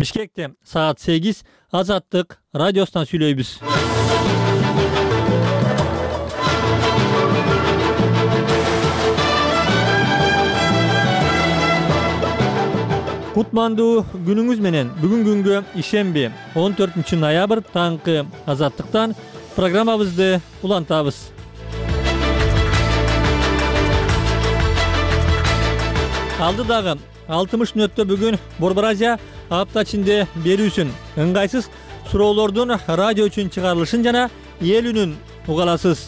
Бишкекте саат 8 Азаттык радиосунан сүйлөйбүз. Кутмандуу күнүңүз менен. Бүгүн күнгө ишемби 14 ноябрь таңкы Азаттыктан программабызды улантабыз. Алдыдагы 60 мүнөттө бүгүн Борбор Азия апта ичинде берүүсүн, ыңгайсыз суроолордун радио үчүн чыгарылышын жана эл үнүн угаласыз.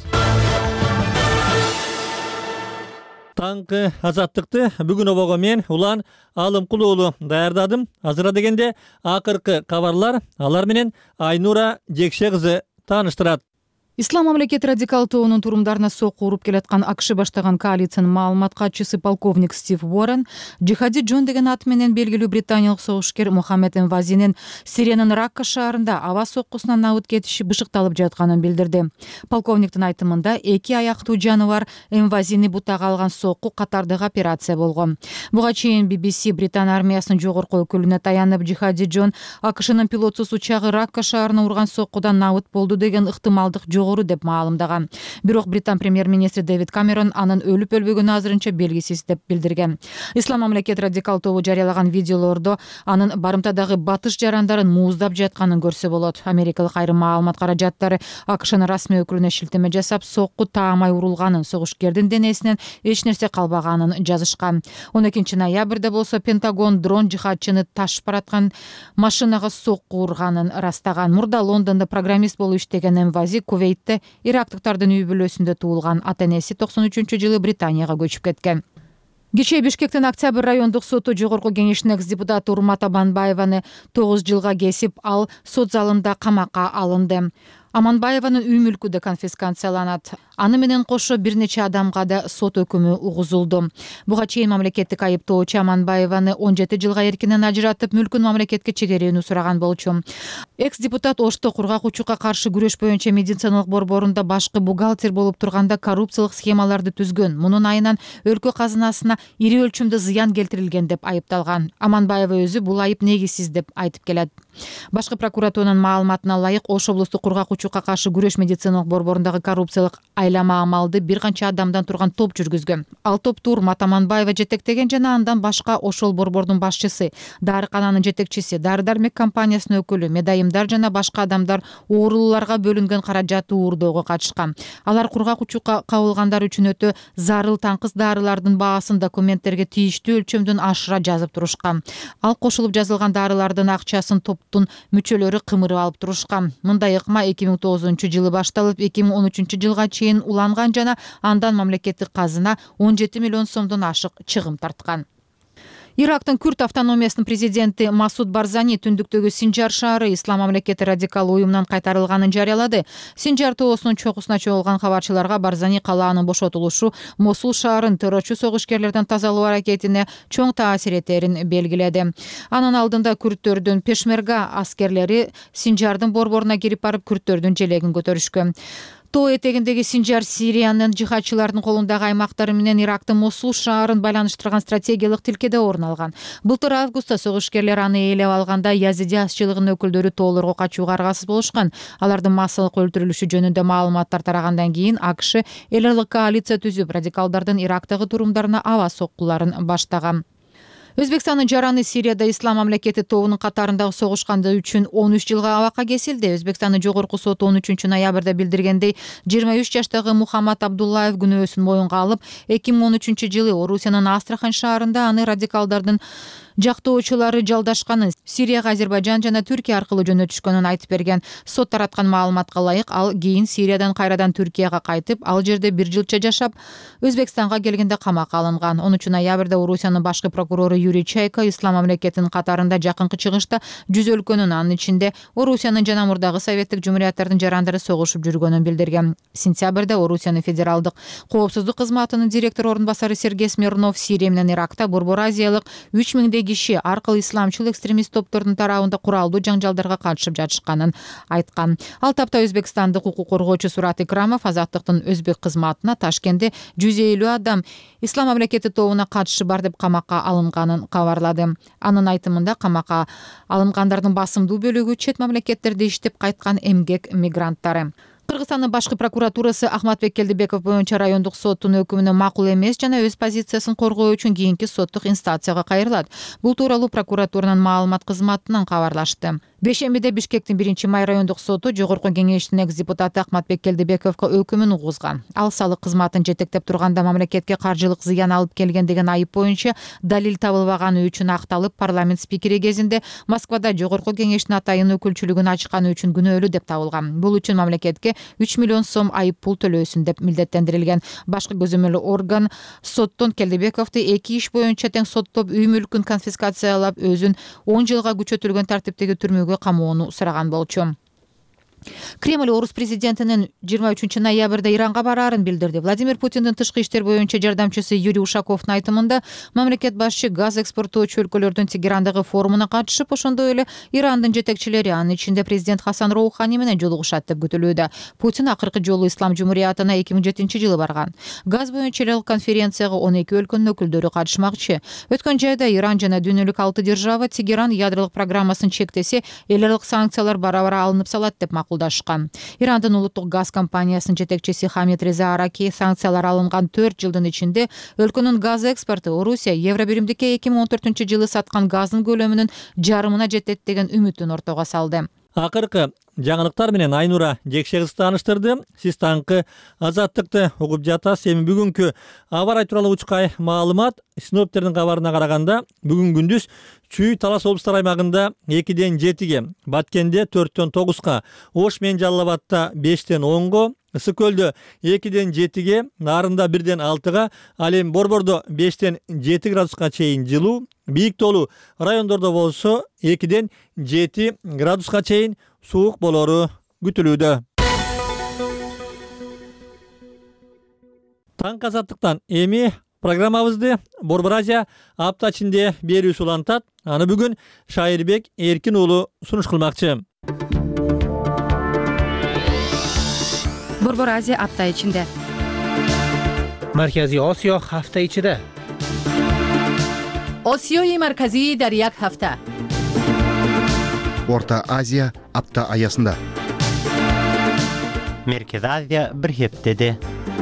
Таңкы Азаттыкты бүгүн обого мен Улан Алымкулуулу даярдадым. Азыра дегенде акыркы кабарлар, алар менен Айнура Жекше кызы тааныштырат. Ислам мамлекети радикал тобунун турумдарына сокку уруп келаткан АКШ баштаган коалициянын маалымат катчысы полковник Стив Уоррен Джихади Джон деген аты менен белгилүү британиялык согушкер Мухаммед Эмвазинин Сириянын Ракка шаарында аба соккусунан абыт кетиши бышыкталып жатканын билдирди. Полковниктин айтымында эки аяктуу жаныбар Эмвазини бутага алган сокку катардагы операция болгон. Буга чейин BBC Британ армиясынын жогорку өкүлүнө таянып Джихади Джон АКШнын пилотсуз учагы Ракка шаарына урган соккудан абыт болду деген ыктымалдык жогору деп маалымдаган. Бирок Британ премьер-министри Дэвид Камерон анын өлүп өлбөгөнү азырынча белгисиз деп билдирген. Ислам мамлекети радикал тобу жарыялаган видеолордо анын барымтадагы батыш жарандарын мууздап жатканын көрсө болот. Америкалык айрым маалымат каражаттары АКШнын расмий өкүлүнө шилтеме жасап, сокку таамай урулганын, согушкердин денесинен эч нерсе калбаганын жазышкан. 12 ноябрда болсо Пентагон дрон жихадчыны ташып бараткан машинага сокку урганын растаган. Мурда Лондондо программист болуп иштеген Эмвази Кувейтте ирактыктардын үй бүлөсүндө туулган. Ата-энеси 93-жылы Британияга көчүп кеткен. Кечээ Бишкектин Октябрь райондук соту жогорку кеңештин экс-депутаты Урмат Аманбаеваны 9 жылга кесип, ал сот залында камакка алынды. Аманбаеванын үй мүлкү да конфискацияланат. Аны менен кошо бир нече адамга да сот өкүмү угузулду. Буга чейин мамлекеттик айыптоочу Аманбаеваны 17 жылга эркинен ажыратып, мүлкүн мамлекетке чегерүүнү сураган болчу. Экс-депутат Ошто кургак учукка каршы күрөш боюнча медициналык борборунда башкы бухгалтер болуп турганда коррупциялык схемаларды түзгөн. Мунун айынан өлкө казынасына ири өлчөмдө зыян келтирилген деп айыпталган. Аманбаева өзү бул айып негизсиз деп айтып келет. Башкы прокуратуранын маалыматына ылайык, Ош облустук кургак учукка каршы күрөш медициналык борборундагы коррупциялык айлама амалды бир канча адамдан турган топ жүргүзгөн. Ал топту Урмат Аманбаева жетектеген жана андан башка ошол борбордун башчысы, дарыкананын жетекчиси, дары-дармек компаниясынын өкүлү, медайымдар жана башка адамдар оорулууларга бөлүнгөн каражатты уурдоого катышкан. Алар кургак учукка кабылгандар үчүн өтө зарыл таңкыз дарылардын баасын документтерге тийиштүү өлчөмдөн ашыра жазып турушкан. Ал кошулуп жазылган дарылардын акчасын топтун мүчөлөрү кымырып алып турушкан. Мындай ыкма 2009 жылы башталып, 2013 жылга чейин уланган жана андан мамлекеттик казына 17 миллион сомдон ашык чыгым тарткан. Ирактын Күрд автономиясынын президенти Масуд Барзани түндүктөгү Синжар шаары Ислам мамлекети радикал уюмунан кайтарылганын жарыялады. Синжар тоосунун чокусуна чогулган кабарчыларга Барзани калаанын бошотулушу Мосул шаарын террорчу согушкерлерден тазалоо аракетине чоң таасир этерин белгиледи. Анын алдында күрдтөрдүн пешмерга аскерлери Синжардын борборуна кирип барып күрдтөрдүн желегин көтөрүшкөн. Тоо этегиндеги Синжар Сириянын жихадчылардын колундагы аймактары менен Ирактын Мосул шаарын байланыштырган стратегиялык тилкеде орун алган. Былтыр августта согушкерлер аны ээлеп алганда Язиди азчылыгынын өкүлдөрү тоолорго качууга аргасыз болушкан. Алардын массалык өлтүрүлүшү жөнүндө маалыматтар тарагандан кийин АКШ эл аралык коалиция түзүп, радикалдардын Ирактагы турумдарына аба соккуларын баштаган. Өзбекстандын жараны Сирияда Ислам мамлекети тобунун катарындагы согушканды үчүн 13 жылга абакка кесилди. Өзбекстандын жогорку соту 13 ноябрда билдиргендей, 23 жаштагы Мухаммад Абдуллаев күнөөсүн моюнга алып, 2013 жылы Орусиянын Астрахань шаарында аны радикалдардын жактоочулары жалдашканын, Сирияга Азербайжан жана Түркия аркылуу жөнөтүшкөнүн айтып берген. Сот тараткан маалыматка ылайык, ал кийин Сириядан кайрадан Түркияга кайтып, ал жерде бир жылча жашап, Өзбекстанга келгенде камакка алынган. 10 ноябрда Орусиянын башкы прокурору Юрий Чайка Ислам мамлекетинин катарында жакынкы чыгышта 100 өлкөнүн, анын ичинде Орусиянын жана мурдагы советтик жумурияттардын жарандары согушуп жүргөнүн билдирген. Сентябрда Орусиянын федералдык коопсуздук кызматынын директор орун басары Сергей Смирнов Сирия менен Иракта Борбор Азиялык 3000 киши аркылуу исламчыл экстремист топтордун тарабында куралдуу жаңжалдарга катышып жатышканын айткан. Ал тапта өзбекстандык укук коргоочу Сурат Икрамов Азаттыктын өзбек кызматына Ташкентте 150 адам ислам мамлекети тобуна катышы бар деп камакка алынганын кабарлады. Анын айтымында камакка алынгандардын басымдуу бөлүгү чет мамлекеттерде иштеп кайткан эмгек мигранттары. Кыргызстандын башкы прокуратурасы Ахматбек Келдибеков боюнча райондук соттун өкүмүнө макул эмес жана өз позициясын коргоо үчүн кийинки соттук инстанцияга кайрылат. Бул тууралуу прокуратуранын маалымат кызматынан кабарлашты. Бешембиде Бишкектин 1-май райондук соту жогорку кеңештин экс-депутаты Ахматбек Келдибековго өкүмүн угузган. Ал салык кызматын жетектеп турганда мамлекетке каржылык зыян алып келген деген айып боюнча далил табылбаганы үчүн акталып, парламент спикери кезинде Москвада жогорку кеңештин атайын өкүлчүлүгүн ачканы үчүн күнөөлүү деп табылган. Бул үчүн мамлекетке 3 миллион сом айып пул төлөөсүн деп милдеттендирилген. Башкы көзөмөлүү орган соттон Келдибековду 2 иш боюнча тең соттоп, үй мүлкүн конфискациялап, өзүн 10 жылга күчөтүлгөн тартиптеги түрмөгө камоону сураган болчу. Кремль орус президентинин 23 ноябрда Иранга бараарын билдирди. Владимир Путиндин тышкы иштер боюнча жардамчысы Юрий Ушаковдун айтымында мамлекет башчы газ экспорттоочу өлкөлөрдүн Тегерандагы форумуна катышып, ошондой эле Ирандын жетекчилери, анын ичинде президент Хасан Роухани менен жолугушат деп күтүлүүдө. Путин акыркы жолу Ислам Жумуриятына 2007-жылы барган. Газ боюнча эле конференцияга 12 өлкөнүн өкүлдөрү катышмакчы. Өткөн жайда Иран жана дүйнөлүк 6 держава Тегеран ядролук программасын чектесе, эл аралык санкциялар бара-бара алынып салат деп макулдашкан. Ирандын улуттук газ компаниясынын жетекчиси Хамид Реза Араки санкциялар алынган 4 жылдын ичинде өлкөнүн газ экспорту Орусия Евробиримдикке 2014-жылы саткан газдын көлөмүнүн жарымына жетет деген үмүтүн ортого салды. Акыркы жаңылыктар менен Айнура Жекшегиз тааныштырды. Сиз таңкы Азаттыкты угуп жатасыз. Эми бүгүнкү аба ырайы тууралуу учкай маалымат синоптиктердин кабарына караганда бүгүн күндүз Чүй Талас облустар аймагында 2-ден 7-ге, Баткенде 4-төн 9-га, Ош менен Жалал Абадта 5-тен 10-го, Ысык Көлдө 2-ден 7-ге, Нарында 1-ден 6-га, ал эми Борбордо 5-тен 7 градуска чейин жылуу, бийик тоолуу райондордо болсо 2-ден 7 градуска чейин суук болору күтүлүүдө. Таңкы Азаттыктан эми программабызды Борбор Азия апта ичинде берүүсү улантат. Аны бүгүн Шайырбек Эркин уулу сунуш кылмакчы. Борбор Азия апта ичинде. Марказий Осиё ҳафта ичида. Осиёи марказии дар як ҳафта. Орта Азия апта аясында. Merkezi Азия bir heftede.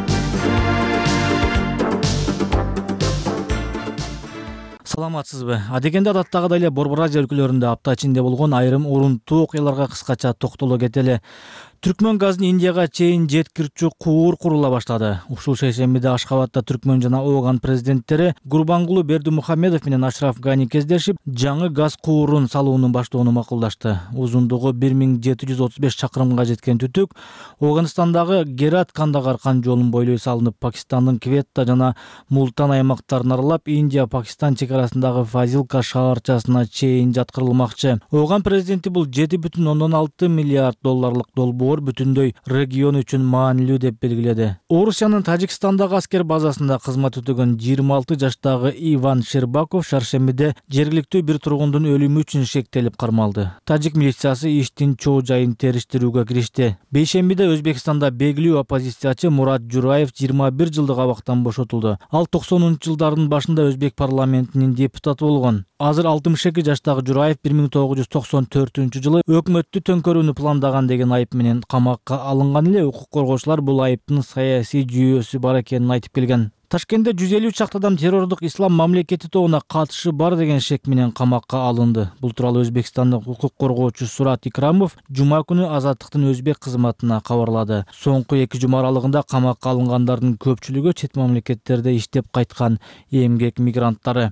Саламатсызбы? Адегенде адаттагыдай эле Борбор Азия өлкөлөрүндө апта ичинде болгон айрым урунттуу окуяларга кыскача токтоло кетели. Түркмөн газын Индияга чейин жеткирүүчү куур курула баштады. Ушул шейшембиде Ашхабадда Түркмөн жана Ооган президенттери Гурбангулу Бердимухамедов менен Ашраф Гани кездешип, жаңы газ куурун салуунун баштоону макулдашты. Узундугу 1735 чакырымга жеткен түтүк Оганстандагы Герат-Кандагар-Кан жолун бойлой салынып, Пакистандын Кветта жана Мултан аймактарын аралап, Индия-Пакистан чекарасындагы Фазилка шаарчасына чейин жаткырылмакчы. Ооган президенти бул 7,6 миллиард долларлык долбоор бүтүндөй регион үчүн маанилүү деп белгиледи. Орусиянын Тажикстандагы аскер базасында кызмат өтөгөн 26 жаштагы Иван Шербаков шаршембиде жергиликтүү бир тургундун өлүмү үчүн шектелип кармалды. Тажик милициясы иштин чоо жайын териштирүүгө киришти. Бейшембиде Өзбекстанда белгилүү оппозициячы Мурат Жураев 21 жылдык абактан бошотулду. Ал 90-жылдардын башында Өзбек парламентинин депутаты болгон. Азыр 62 жаштагы Жураев 1994-жылы өкмөттү төңкөрүүнү пландаган деген айып менен камакка алынган эле. Укук коргоочулар бул айыптын саясий жүйөсү бар экенин айтып келген. Ташкентте 150 чакты адам террордук ислам мамлекети тобуна катышы бар деген шек менен камакка алынды. Бул тууралуу Өзбекстандык укук коргоочу Сурат Икрамов жума күнү Азаттыктын өзбек кызматына кабарлады. Соңку 2 жума аралыгында камакка алынгандардын көпчүлүгү чет мамлекеттерде иштеп кайткан эмгек мигранттары.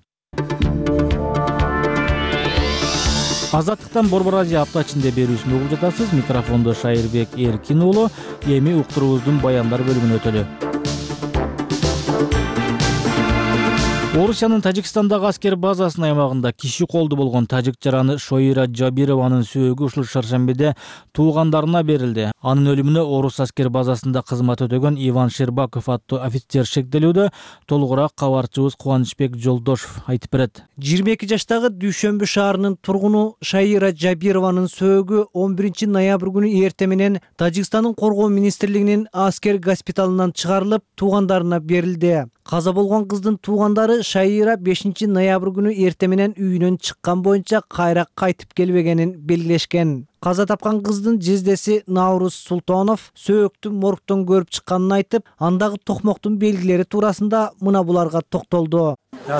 Азаттыктан Борбор Азия апта ичинде берүүсүн угуп жатасыз. Микрофондо Шайырбек Эркин уулу. Эми уктуруубуздун баяндар бөлүмүнө өтөлү. Орусиянын Тажикстандагы аскер базасынын аймагында киши колду болгон тажик жараны Шоира Жабированын сөөгү ушул шаршембиде туугандарына берилди. Анын өлүмүнө орус аскер базасында кызмат өтөгөн Иван Щербаков аттуу офицер шектелүүдө. Толугураак кабарчыбыз Кубанычбек Жолдошов айтып берет. 22 жаштагы Дүйшөмбү шаарынын тургуну Шоира Жабированын сөөгү 11 ноябрь күнү эртең менен Тажикстандын коргоо министрлигинин аскер госпиталынан чыгарылып, туугандарына берилди. Каза болгон кыздын туугандары Шоира 5 ноябрь күнү эртең менен үйүнөн чыккан боюнча кайра кайтып келбегенин белгилешкен. Каза тапкан кыздын жездеси Наурuz Султонов сөөктү моргтон көрүп чыкканын айтып, андагы токмоктун белгилери туурасында мына буларга токтолду.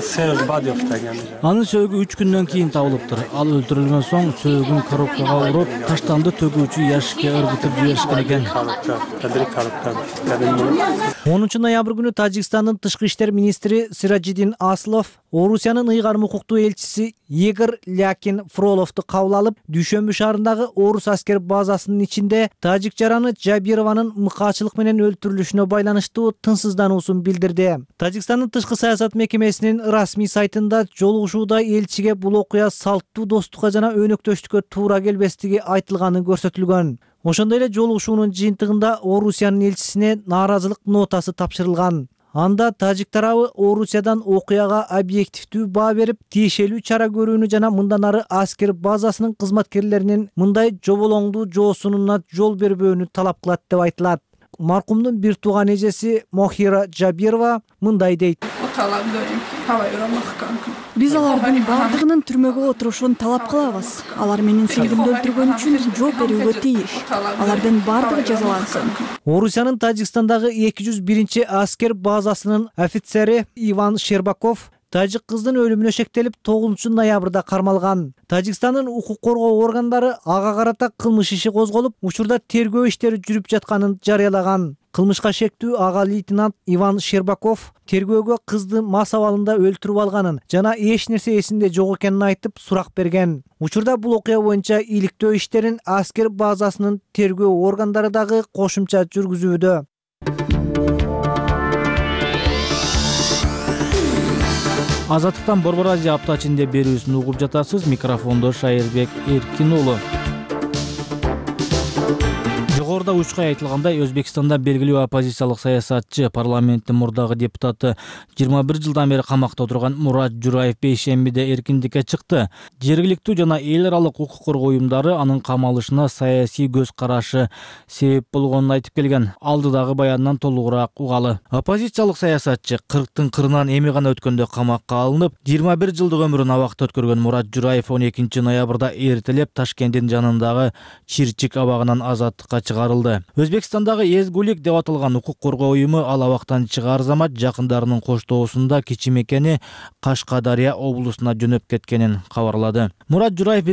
Анын сөөгү 3 күндөн кийин табылыптыр. Ал өлтүрүлгөн соң сөөгүн коробкага уруп, таштанды төгүүчү яшикке ыргытып жиберишкен экен. 10 ноябрь күнү Тажикстандын тышкы иштер министри Сиражиддин Аслов Орусиянын ыйгарым укуктуу элчиси Егор Лякин Фроловду кабыл алып, Дүйшөмбү шаарындагы орус аскер базасынын ичинде тажик жараны Жабированын мыкаачылык менен өлтүрүлүшүнө байланыштуу тынчсыздануусун билдирди. Тажикстандын тышкы саясат мекемесинин расмий сайтында жолугушууда элчиге бул окуя салттуу достукка жана өнөктөштүккө туура келбестиги айтылганы көрсөтүлгөн. Ошондой эле жолугушуунун жыйынтыгында Орусиянын элчисине нааразылык нотасы тапшырылган. Анда тажик тарабы Орусиядан окуяга объективдүү баа берип, тиешелүү чара көрүүнү жана мындан ары аскер базасынын кызматкерлеринин мындай жоболоңдуу жоосунуна жол бербөөнү талап кылат деп айтылат. Маркумдун бир тууган эжеси Мохира Жабирова мындай дейт. Биз алардын бардыгынын түрмөгө отурушун талап кылабыз. Алар менин сиңдимди өлтүргөн үчүн жооп берүүгө тийиш. Алардын бардыгы жазалансын. Орусиянын Тажикстандагы 201 аскер базасынын офицери Иван Щербаков тажик кыздын өлүмүнө шектелип 9 ноябрда кармалган. Тажикстандын укук коргоо органдары ага карата кылмыш иши козголуп, учурда тергөө иштери жүрүп жатканын жарыялаган. Кылмышка шектүү ага лейтенант Иван Щербаков тергөөгө кызды мас абалында өлтүрүп алганын жана эч нерсе эсинде жок экенин айтып сурак берген. Учурда бул окуя боюнча иликтөө иштерин аскер базасынын тергөө органдары дагы кошумча жүргүзүүдө. Азаттыктан Борбор Азия апта ичинде берүүсүн угуп жатасыз. Микрофондо Шайырбек Эркин уулу. Жогоруда учкай айтылгандай, Өзбекстанда белгилүү оппозициялык саясатчы, парламенттин мурдагы депутаты 21 жылдан бери камакта отурган Мурат Жураев бейшембиде эркиндикке чыкты. Жергиликтүү жана эл аралык укук коргоо уюмдары анын камалышына саясий көз карашы себеп болгонун айтып келген. Алдыдагы баяндан толугураак угалы. Оппозициялык саясатчы 40-тын кырынан эми гана өткөндө камакка алынып, 21 жылдык өмүрүн абакта өткөргөн Мурат Жураев 12 ноябрда эртелеп Ташкенттин жанындагы Чирчик абагынан азаттыкка чыгарылды. Өзбекстандагы Эзгулик деп аталган укук коргоо уюму ал абактан чыгаар замат жакындарынын коштоосунда кичи мекени Кашкадария облусуна жөнөп кеткенин кабарлады. Мурат Жураев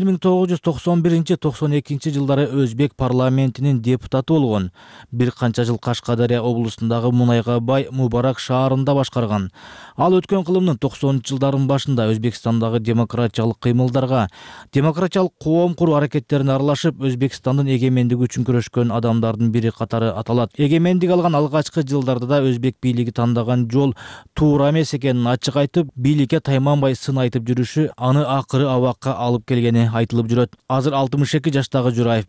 1991-92 жылдары Өзбек парламентинин депутаты болгон. Бир канча жыл Кашкадария облусундагы мунайга бай Мубарак шаарында башкарган. Ал өткөн кылымдын 90-жылдардын башында Өзбекстандагы демократиялык кыймылдарга, демократиялык коом куруу аракеттерине аралашып, Өзбекстандын эгемендиги үчүн күрөшкөн адамдардын бири катары аталат. Эгемендик алган алгачкы жылдарда да өзбек бийлиги тандаган жол туура эмес экенин ачык айтып, бийликке тайманбай сын айтып жүрүшү аны акыры абакка алып келгени айтылып жүрөт. Азыр 62 жаштагы Жураев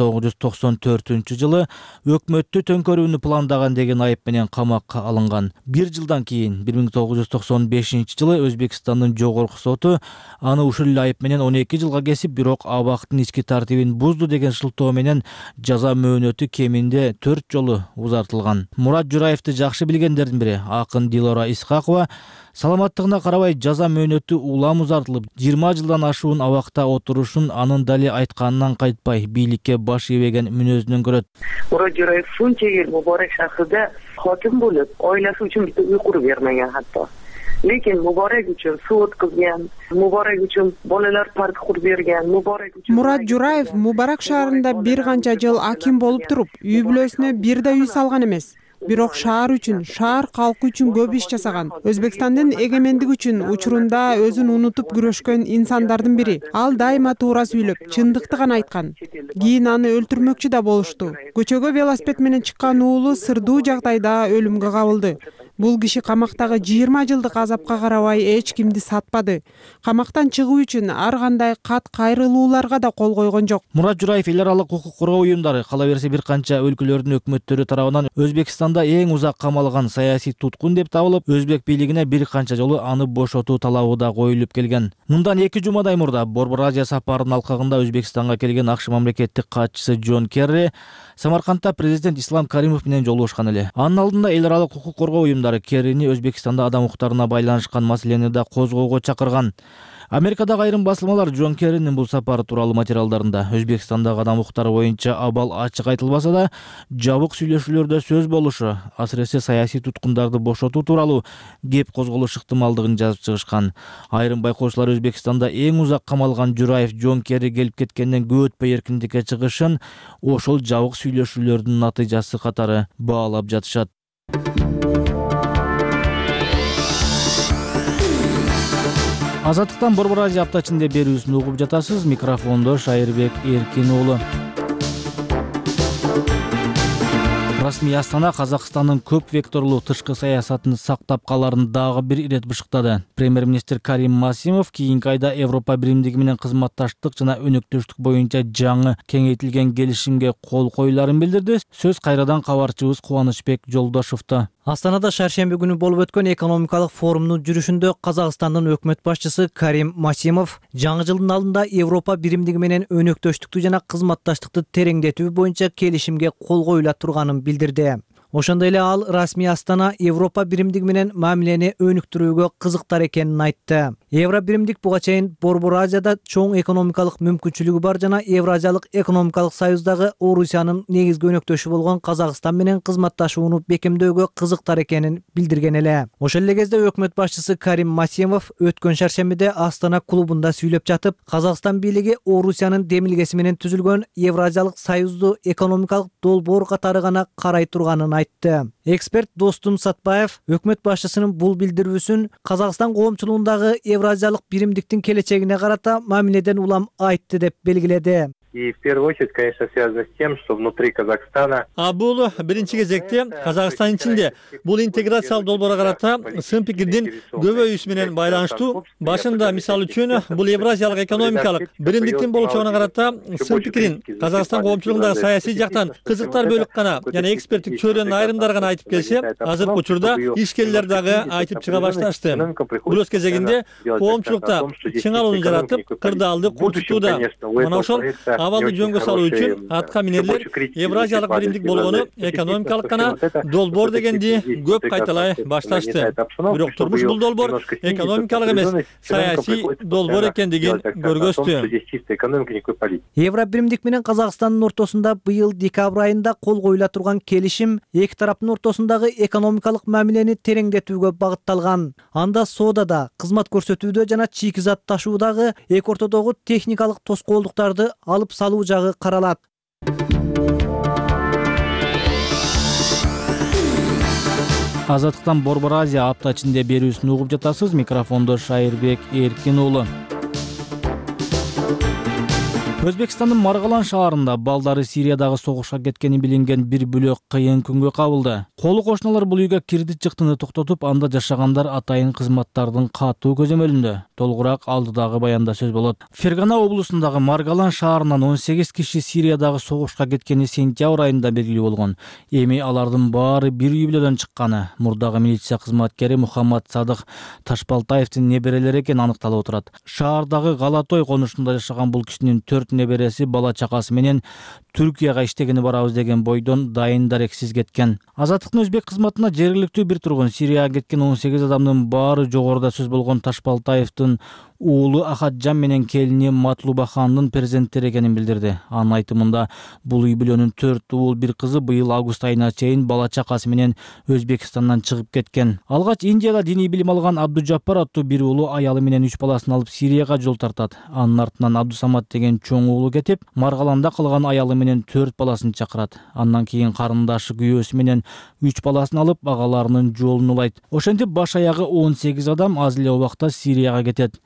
1994 жылы өкмөттү төңкөрүүнү пландаган деген айып менен камакка алынган. Бир жылдан кийин 1995 жылы Өзбекстандын жогорку соту аны ушул эле айып менен 12 жылга кесип, бирок абактын ички тартибин бузду деген шылтоо менен жаза мөөнөтү кеминде 4 жолу узартылган. Мурат Жураевди жакшы билгендердин бири акын Дилора Исхакова саламаттыгына карабай жаза мөөнөтү улам узартылып, 20 жылдан ашуун абакта отурушун анын дали айтканынан кайтпай, бийликке баш ийбеген мүнөзүнөн көрөт. Мурат Жураев шунча ел Мубарак шаарында хаким болуп, ойласы үчүн бир уйку бермеген хатта. Lekin Muborak uchun suv o'tkazgan, Muborak uchun bolalar park qurib bergan, Muborak uchun Мурат Жураев Мубарак шаарында бир канча жыл аким болуп туруп, үй бүлөсүнө бир да үй салган эмес. Бирок шаар үчүн, шаар калкы үчүн көп иш жасаган. Өзбекстандын эгемендиги үчүн учурунда өзүн унутуп күрөшкөн инсандардын бири. Ал дайыма туура сүйлөп, чындыкты гана айткан. Кийин аны өлтүрмөкчү да болушту. Көчөгө велосипед менен чыккан уулу сырдуу жагдайда өлүмгө кабылды. Бул киши камактагы 20 жылдык азапка карабай эч кимди сатпады. Камактан чыгуу үчүн ар кандай кат кайрылууларга да кол койгон жок. Мурат Жураев эл аралык укук коргоо уюмдары, кала берсе бир канча өлкөлөрдүн өкмөттөрү тарабынан Өзбекстанда эң узак камалган саясий туткун деп табылып, өзбек бийлигине бир канча жолу аны бошотуу талабы да коюлуп келген. Мындан 2 жумадай мурда Борбор Азия сапарынын алкагында Өзбекстанга келген АКШ мамлекеттик катчысы Джон Керри Самаркандта президент Ислам Каримов менен жолугушкан эле. Анын алдында эл аралык укук коргоо уюмдары Керрини Өзбекстанда адам укуктарына байланышкан маселени да козгоого чакырган. Америкадагы айрым басылмалар Джон Керринин бул сапары тууралуу материалдарында Өзбекстандагы адам укуктары боюнча абал ачык айтылбаса да, жабык сүйлөшүүлөрдө сөз болушу, асыресе саясий туткундарды бошотуу тууралуу кеп козголуш ыктымалдыгын жазып чыгышкан. Айрым байкоочулар Өзбекстанда эң узак камалган Жураев Джон Керри келип кеткенден көп өтпөй эркиндикке чыгышын ошол жабык сүйлөшүүлөрдүн натыйжасы катары баалап жатышат. Азаттыктан Борбор Азия апта ичинде берүүсүн угуп жатасыз. Микрофондо Шайырбек Эркин уулу. Расмий Астана Казакстандын көп векторлуу тышкы саясатын сактап каларын дагы бир ирет бышыктады. Премьер-министр Карим Масимов кийинки айда Европа биримдиги менен кызматташтык жана өнөктөштүк боюнча жаңы кеңейтилген келишимге кол коюларын билдирди. Сөз кайрадан кабарчыбыз Кубанычбек Жолдошовдо. Астанада шаршемби күнү болуп өткөн экономикалык форумдун жүрүшүндө Казакстандын өкмөт башчысы Карим Масимов жаңы жылдын алдында Европа биримдиги менен өнөктөштүктү жана кызматташтыкты тереңдетүү боюнча келишимге кол коюла турганын билдирди. Ошондой эле ал расмий Астана Европа биримдиги менен мамилени өнүктүрүүгө кызыктар экенин айтты. Евро биримдик буга чейин Борбор Азияда чоң экономикалык мүмкүнчүлүгү бар жана Евразиялык экономикалык союздагы Орусиянын негизги өнөктөшү болгон Казакстан менен кызматташууну бекемдөөгө кызыктар экенин билдирген эле. Ошол эле кезде өкмөт башчысы Карим Масимов өткөн шаршембиде Астана клубунда сүйлөп жатып, Казакстан бийлиги Орусиянын демилгеси менен түзүлгөн Евразиялык союзду экономикалык долбоор катары гана карай турганын айтты. Эксперт Достум Сатбаев өкмөт башчысынын бул билдирүүсүн Казакстан коомчулугундагы Евразиялык биримдиктин келечегине карата мамиледен улам айтты деп белгиледи. И в первую очередь, конечно, связано с тем, что внутри Казахстана... Бул биринчи кезекте Казакстан ичинде бул интеграциялык долбоорго карата сын пикирдин көбөйүүсү менен байланыштуу. Башында мисалы үчүн бул Евразиялык экономикалык биримдиктин болчогуна карата сын пикирин Казакстан коомчулугундагы саясий жактан кызыктар бөлүк гана жана эксперттик чөйрөнүн айрымдары гана айтып келсе, азыркы учурда ишкерлер дагы айтып чыга башташты. Бул өз кезегинде коомчулукта чыңалууну жаратып, кырдаалды курчутууда. Мына ошол абалды жөнгө салуу үчүн атка минерлер Евразиялык биримдик болгону экономикалык гана долбоор дегенди көп кайталай башташты. Бирок турмуш бул долбоор экономикалык эмес, саясий долбоор экендигин көргөздү. Евро биримдик менен Казакстандын ортосунда быйыл декабрь айында кол коюла турган келишим эки тараптын ортосундагы экономикалык мамилени тереңдетүүгө багытталган. Анда соодада, кызмат көрсөтүүдө жана чийки зат ташуудагы эки ортодогу техникалык тоскоолдуктарды алып салуу жагы каралат. Азаттыктан Борбор Азия апта ичинде берүүсүн угуп жатасыз. Микрофондо Шайырбек Эркин уулу. Өзбекстандын Маргалан шаарында балдары Сириядагы согушка кеткени билинген бир бүлөк кыйын күнгө кабылды. Колу кошуналар бул үйгө кирди чыктыны токтотуп, анда жашагандар атайын кызматтардын катуу көзөмөлүндө. Толугураак алдыдагы баянда сөз болот. Фергана облусундагы Маргалан шаарынан 18 киши Сириядагы согушка кеткени сентябрь айында белгилүү болгон. Эми алардын баары бир үй бүлөдөн чыкканы мурдагы милиция кызматкери Мухаммад Садык Ташпалтаевдин неберелери экени аныкталып отурат. Шаардагы Галатой конушунда жашаган бул кишинин 4 небереси бала чакасы менен Түркияга иштегени барабыз деген бойдон дайын дарексиз кеткен. Азаттыктын өзбек кызматына жергиликтүү бир тургун Сирияга кеткен 18 адамдын баары жогоруда сөз болгон Ташпалтаевдин уулу Ахаджан менен келини Матлубахандын перзенттери экенин билдирди. Анын айтымында бул үй бүлөнүн 4 уул бир кызы быйыл август айына чейин бала чакасы менен Өзбекстандан чыгып кеткен. Алгач Индияда диний билим алган Абдужаппар аттуу бир уулу аялы менен 3 баласын алып Сирияга жол тартат. Анын артынан Абдусамат деген чоң уулу кетип, Маргаланда калган аялы менен 4 баласын чакырат. Андан кийин карындашы күйөөсү менен 3 баласын алып агаларынын жолун улайт. Ошентип баш аягы 18 адам аз эле убакта Сирияга кетет.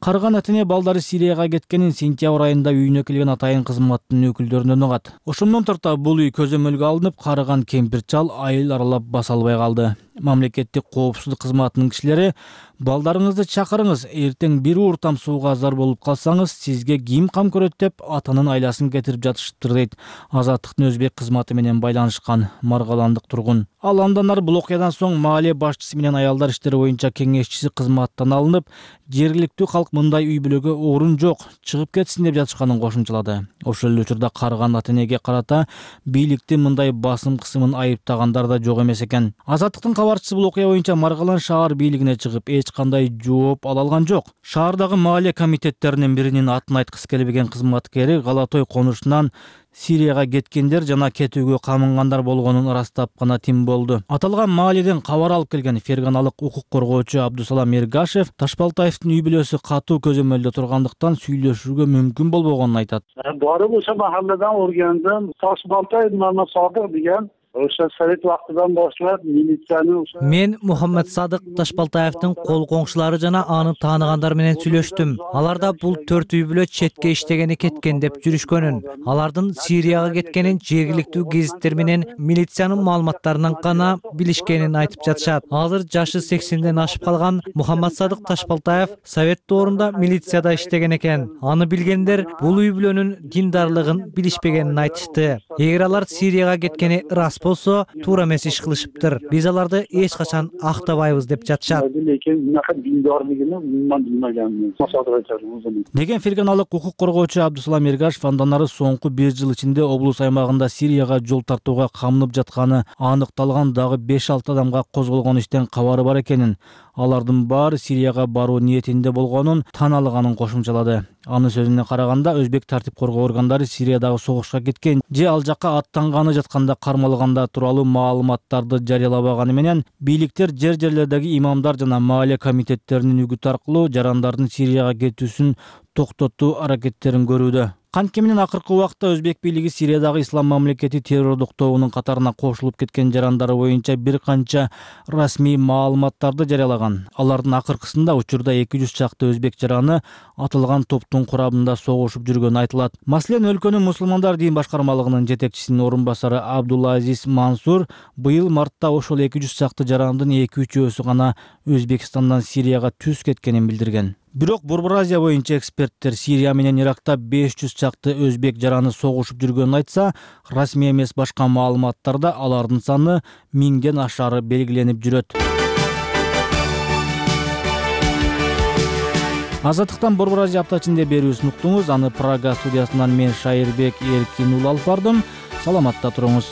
Карыган атене балдары Сирияга кеткенин сентябрь айында үйүнө келген атайын кызматтын өкүлдөрүнөн угат. Ошондон тарта бул үй көзөмөлгө алынып, Карыган кемпир-чал айыл аралап баса албай калды. Мамлекеттик коопсуздук кызматынын кишилери балдарыңызды чакырыңыз, эртең бир уур там сууга зар болуп калсаңыз, сизге ким кам көрөт деп атанын айласын кетирип жатышыптыр дейт Азаттыктын өзбек кызматы менен байланышкан маргаландык тургун. Ал андан ары бул окуядан соң маале башчысы менен аялдар иштери боюнча кеңешчиси кызматтан алынып, жергиликтүү калк мындай үй бүлөгө орун жок, чыгып кетсин деп жатышканын кошумчалады. Ошол эле учурда Карыган атенеге карата бийликтин мындай басым кысымын айыптагандар да жок эмес экен. Азаттыктын кабарчысы бул окуя боюнча Маргалан шаар бийлигине чыгып, эч кандай жооп ала алган жок. Шаардагы маале комитеттеринин биринин атын айткысы келбеген кызматкери Галатой конушунан Сирияга кеткендер жана кетүүгө камынгандар болгонун ырастап гана тим болду. Аталган мааледен кабар алып келген ферганалык укук коргоочу Абдусалам Эргашев Ташбалтаевдин үй бүлөсү катуу көзөмөлдө тургандыктан сүйлөшүүгө мүмкүн болбогонун айтат. Барып ошо махалладан өргөндөн Ташбалтаев Мамат Садык деген ошо совет вактыдан баштап милицияны Мен Мухаммед Садык Ташбалтаевдин кол коңшулары жана аны тааныгандар менен сүйлөштүм. Аларда бул 4 үй бүлө четке иштегени кеткен деп жүрүшкөнүн. Алардын Сирияга кеткенин жергиликтүү гезиттер менен милициянын маалыматтарынан гана билишкенин айтып жатышат. Азыр жашы 80ден ашып калган Мухаммед Садык Ташбалтаев совет доорунда милицияда иштеген экен. Аны билгендер бул үй бүлөнүн диндарлыгын билишпегенин айтышты. Эгер алар Сирияга кеткени рас болсо, туура эмес иш кылышыптыр. Биз аларды эч качан актабайбыз деп жатышат. Деген ферганалык укук коргоочу Абдусалам Эргашев андан ары соңку 1 жыл ичинде облус аймагында Сирияга жол тартууга камынып жатканы аныкталган дагы 5-6 адамга козголгон иштен кабары бар экенин, алардын баары Сирияга баруу ниетинде болгонун тан алганын кошумчалады. Анын сөзүнө караганда, өзбек тартип коргоо органдары Сириядагы согушка кеткен же ал жакка аттанганы жатканда кармалганда тууралуу маалыматтарды жарыялабаганы менен, бийликтер жерлердеги имамдар жана маале комитеттеринин үгүт аркылуу жарандардын Сирияга кетүүсүн токтотуу аракеттерин көрүүдө. Кантке менен акыркы убакта өзбек бийлиги Сириядагы ислам мамлекети террордук тобунун катарына кошулуп кеткен жарандары боюнча бир канча расмий маалыматтарды жарыялаган. Алардын акыркысында учурда 200 чакты өзбек жараны аталган топтун курабында согушуп жүргөнү айтылат. Маселен, өлкөнүн мусулмандар дин башкармалыгынын жетекчисинин орун басары Абдулазиз Мансур быйыл мартта ошол 200 чакты жарандын 2-3-өсү гана Өзбекстандан Сирияга түз кеткенин билдирген. Бирок Борбор Азия боюнча эксперттер Сирия менен Иракта 500 чакты өзбек жараны согушуп жүргөнүн айтса, расмий эмес башка маалыматтарда алардын саны 1000ден ашары белгиленип жүрөт. Азаттыктан Борбор Азия апта ичинде берүүсүн уктуңуз. Аны Прага студиясынан мен Шайырбек Эркин уулу алып бардым. Саламатта туруңуз.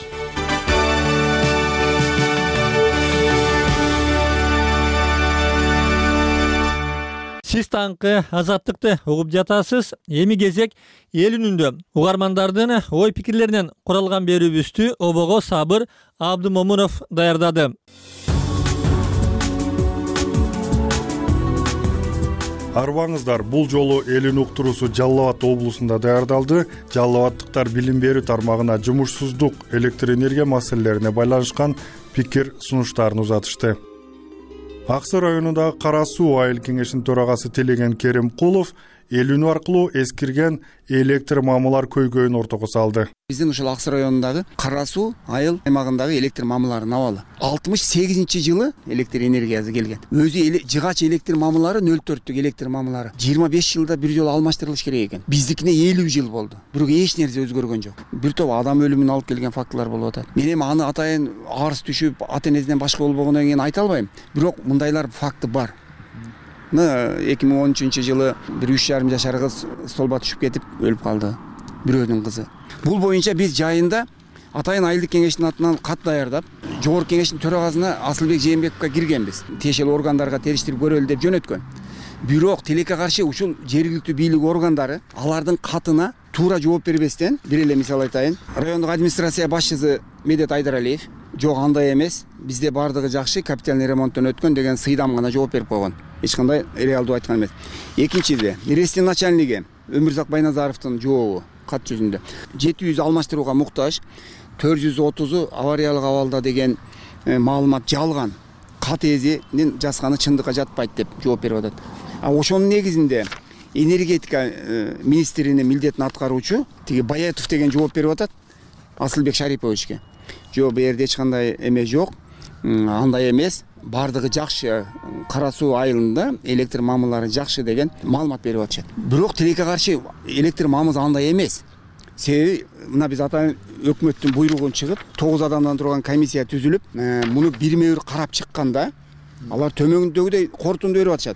Сиз таңкы Азаттыкты угуп жатасыз. Эми кезек эл үнүндө угармандардын ой пикирлеринен куралган берүүбүздү обого Сабыр Абдымомунов даярдады. Арбаңыздар, бул жолу элин уктуруусу Жалал Абад облусунда даярдалды. Жалал Абадтыктар билим берүү тармагына жумушсуздук, электр энергия маселелерине байланышкан пикир сунуштарын узатышты. Аксы районундагы Кара Суу айыл кеңешинин төрагасы Телеген Керимкулов эл үнү аркылуу эскирген электр мамылар көйгөйүн ортого салды. Биздин ушул Аксы районундагы Кара Суу айыл аймагындагы электр мамыларын абалы 68-жылы электр энергиясы келген. Өзү жыгач электр мамылары 04-түк электр мамылары 25 жылда бир жолу алмаштырылыш керек экен. Биздикине 50 жыл болду. Бирок эч нерсе өзгөргөн жок. Бир топ адам өлүмүн алып келген фактылар болуп атат. Мен эми аны атайын арыз түшүп, ата-энесинен башка болбогондон кийин айта албайм. Бирок мындайлар факты бар. 2013 жылы бир 3,5 жашар кыз столба түшүп кетип өлүп калды. Бирөөнүн кызы. Бул боюнча биз жайында атайын айылдык кеңештин атынан кат даярдап, жогорку кеңештин төрагасына Асылбек Жээнбековго киргенбиз. Тиешелүү органдарга териштирип көрөлү деп жөнөткөн. Бирок тилекке каршы ушул жергиликтүү бийлик органдары алардын катына туура жооп бербестен, бир эле мисал айтайын. Райондук администрация башчысы Медет Айдаралиев жок андай эмес, бизде бардыгы жакшы, капитальный ремонттон өткөн деген сыйдам гана жооп берип койгон. Эч кандай реалдуу айткан эмес. Экинчиде, Рестин начальниги Өмүрзак Байназаровдун жообу кат жүзүндө 700 алмаштырууга муктаж, 430 авариялык абалда деген маалымат жалган. Кат ээзинин жазганы чындыкка жатпайт деп жооп берип атат. ошонун негизинде энергетика министринин милдетин аткаруучу тиги Баятов деген жооп берип атат Асылбек Шариповичке. Жок, бу жерде эч кандай эме жок, андай эмес, бардыгы жакшы, Кара Суу айылында электр мамылары жакшы деген маалымат берип атышат. Бирок тилекке каршы электр мамызы андай эмес. Себеби мына биз атайын өкмөттүн буйругун чыгып 9 адамдан турган комиссия түзүлүп, муну бирме бир карап чыкканда алар төмөндөгүдөй корутунду берип атышат.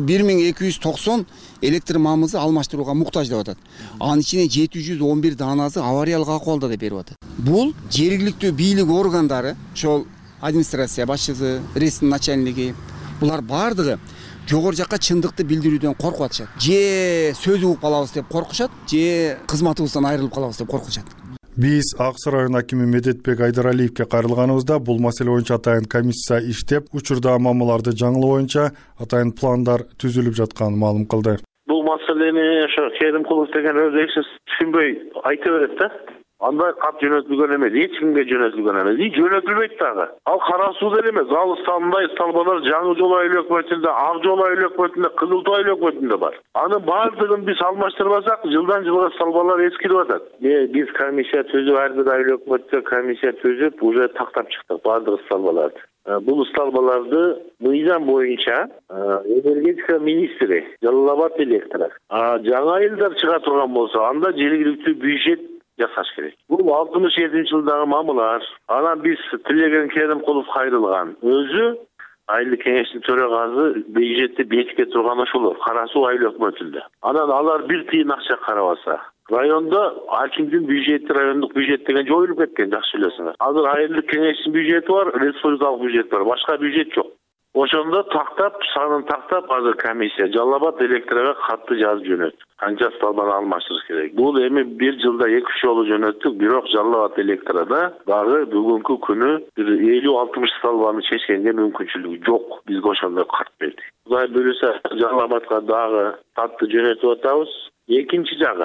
1290 электр мамызы алмаштырууга муктаж деп атат. Анын ичинен 711 даанасы авариялык акыбалда деп берип атат. Бул жергиликтүү бийлик органдары, ошол администрация башчысы, рейстин начальниги, булар бардыгы жогору жакка чындыкты билдирүүдөн коркуп атышат. Же сөз угуп калабыз деп коркушат, же кызматыбыздан айрылып калабыз деп коркушат. Биз Ак Суу район акими Медетбек Айдаралиевке кайрылганыбызда бул маселе боюнча атайын комиссия иштеп, учурда мамыларды жаңылоо боюнча атайын пландар түзүлүп жатканын маалым кылды. Бул маселени ошо Керимкулов деген өзү эч түшүнбөй айта берет да. Андай кат жөнөтүлгөн эмес, эч кимге жөнөтүлгөн эмес, жөнөтүлбөйт дагы. Ал Кара Суу эле эмес, ал сандай столбалар Жаңы жол айыл өкмөтүндө, Ак жол айыл өкмөтүндө, Кызыл Тоо айыл өкмөтүндө бар. Анын баардыгын биз алмаштырбасак, жылдан жылга столбалар эскирип атат. Биз комиссия түзүп, ар бир айыл өкмөттө комиссия түзүп, уже тактап чыктык баардык столбаларды. Бул столбаларды мыйзам боюнча энергетика министри Жалал Абад электро. Жаңы айылдар чыга турган болсо, анда жергиликтүү бюджет жасаш керек. Бул 67-жылдагы мамылар. Анан биз Тилеген Керимкулов кайрылган. Өзү айылдык кеңештин төрагасы бюджетти беките турган ошолор Кара Суу айыл өкмөтүндө. Анан алар бир тыйын акча карабаса, райондо акимдин бюджети, райондук бюджет деген жоюлуп кеткен, жакшы билесиңер. Азыр айылдык кеңештин бюджети бар, республикалык бюджет бар, башка бюджет жок. Ошондо тактап, санын тактап азыр комиссия Жалал Абад электрге катты жазып жөнөттү. Канча столбаны алмаштырыш керек. Бул эми бир жылда 2-3 жолу жөнөттүк, бирок Жалал Абад электрода дагы бүгүнкү күнү 50-60 столбаны чечкенге мүмкүнчүлүгү жок. Бизге ошондой карт берди. Кудай буйруса Жалал Абадка дагы татты жөнөтүп атабыз. Экинчи жагы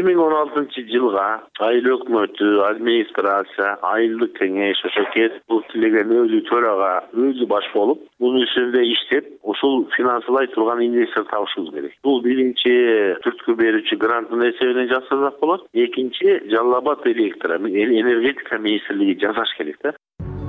2016-жылга айыл өкмөтү, администрация, айылдык кеңеш, ошо Тилеген өзү төрага, өзү баш болуп, бунун үстүндө иштеп, ошол финансылай турган инвестор табышыбыз керек. Бул биринчи түрткү берүүчү грантын эсебинен жасасак болот. Экинчи Жалал Абад электро, энергетика министрлиги жасаш керек да.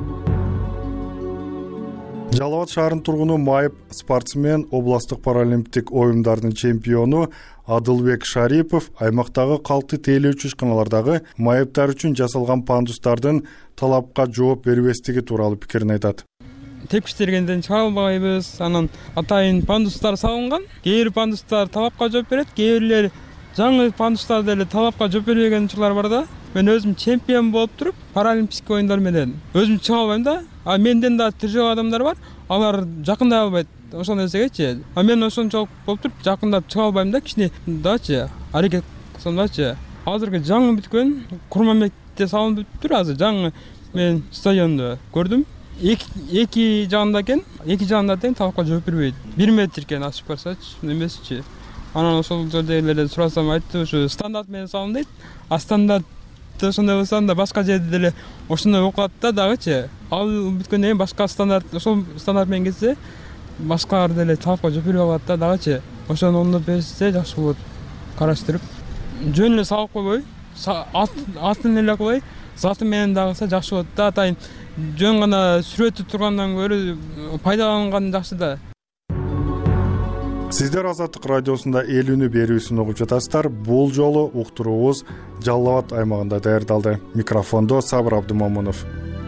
Жалал Абад шаарынын тургуну майып спортсмен, областык паралимптик оюмдардын чемпиону Адылбек Шарипов аймактагы калкты тейлөөчү ишканалардагы майыптар үчүн жасалган пандустардын талапка жооп бербестиги тууралуу пикирин айтат. Тепкичтергенден чыга албайбыз. Анан атайын пандустар салынган. Кээ бир пандустар талапка жооп берет, кээ бирлери жаңы пандустар деле талапка жооп бербеген учурлар бар да. Мен өзүм чемпион болуп туруп, паралимпик оюндар менен өзүм чыга албайм да. Менден да тиржек адамдар бар. Алар жакындай албайт. Ошол нерсегечи. Мен ошончолук болуп туруп жакындап чыга албайм да, кичине дачы аракет кылсам дачы. Азыркы жаңы бүткөн Курманбекте салынып бүттүр азыр жаңы мен стадионду көрдүм. Эки жагында экен, эки жагында тең талапка жооп бербейт. 1 метр экен ачып барсачы, эмесчи. Анан ошол жердегилерден сурасам айтты, ушу стандарт менен салын дейт. Стандарт ошондой болсо анда башка жерде деле ошондой болуп калат да дагычы. Ал бүткөндөн кийин башка стандарт, ошол стандарт менен келсе башкалар деле талапка жооп берип алат да дагычы. Ошону оңдоп берсе жакшы болот. Караштырып, жөн эле салып койбой, атын эле кылбай, заты менен дагы кылса жакшы болот да. Атайын жөн гана сүрөтү тургандан көрө пайдаланган жакшы да. Сиздер Азаттык радиосунда эл үнү берүүсүн угуп жатасыздар. Бул жолу уктуруубуз Жалал Абад аймагында даярдалды. Микрофондо Сабыр Абдымомунов.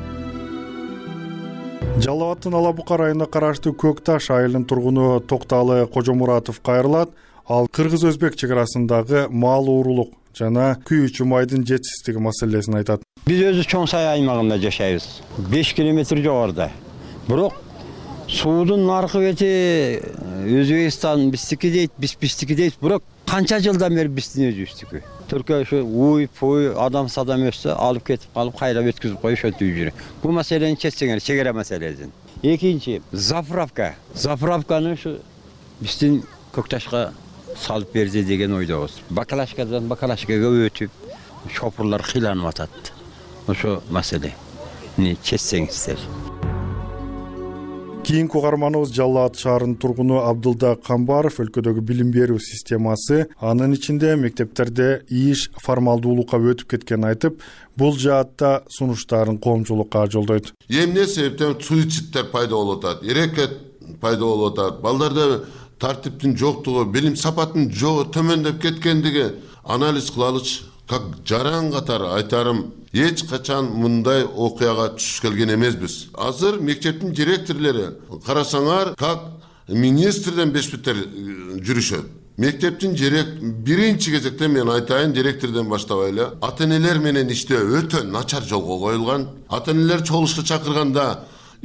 Жалал Абадтын Алабука районуна караштуу Көк Таш айылынын тургуну Токталы Кожомуратов кайрылат. Ал кыргыз-өзбек чек арасындагы мал уурулук жана күйүүчү майдын жетишсиздиги маселесин айтат. Биз өзү Чоң Сай аймагында жашайбыз. 5 километр жогоруда. Бирок суудун аркы бети Өзбекстан биздики дейт, биздики дейт. Бирок канча жылдан бери биздин өзүбүздүкү. Түркия ошо уй-пуй адам садам өссө алып кетип калып кайра өткүзүп коюп ошентип жүрүп. Бул маселени чечсеңер, чек ара маселесин. Экинчи заправка. Заправканы ушу биздин Көк Ташка салып берди деген ойдобуз. Бакалашкадан бакалашкага өтүп, шопурлар кыйланып атат. Ошо маселени чечсеңиздер. Кийинки угарманыбыз Жалал Абад шаарынын тургуну Абдулда Камбаров өлкөдөгү билим берүү системасы, анын ичинде мектептерде иш формалдуулукка өтүп кеткенин айтып, бул жаатта сунуштарын коомчулукка жолдойт. Эмне себептен суицидтер пайда болуп атат, эрекет пайда болуп атат, балдарда тартиптин жоктугу, билим сапатынын төмөндөп кеткендиги анализ кылалычы. Как жаран катары айтарым, эч качан мындай окуяга түшүп келген эмеспиз. Азыр мектептин директорлору карасаңар, как министрден бешбеттер жүрүшөт. Мектептин биринчи кезекте мен айтайын, директордон баштабайлы, ата-энелер менен иштөө өтө начар жолго коюлган. Ата-энелер чогулушка чакырганда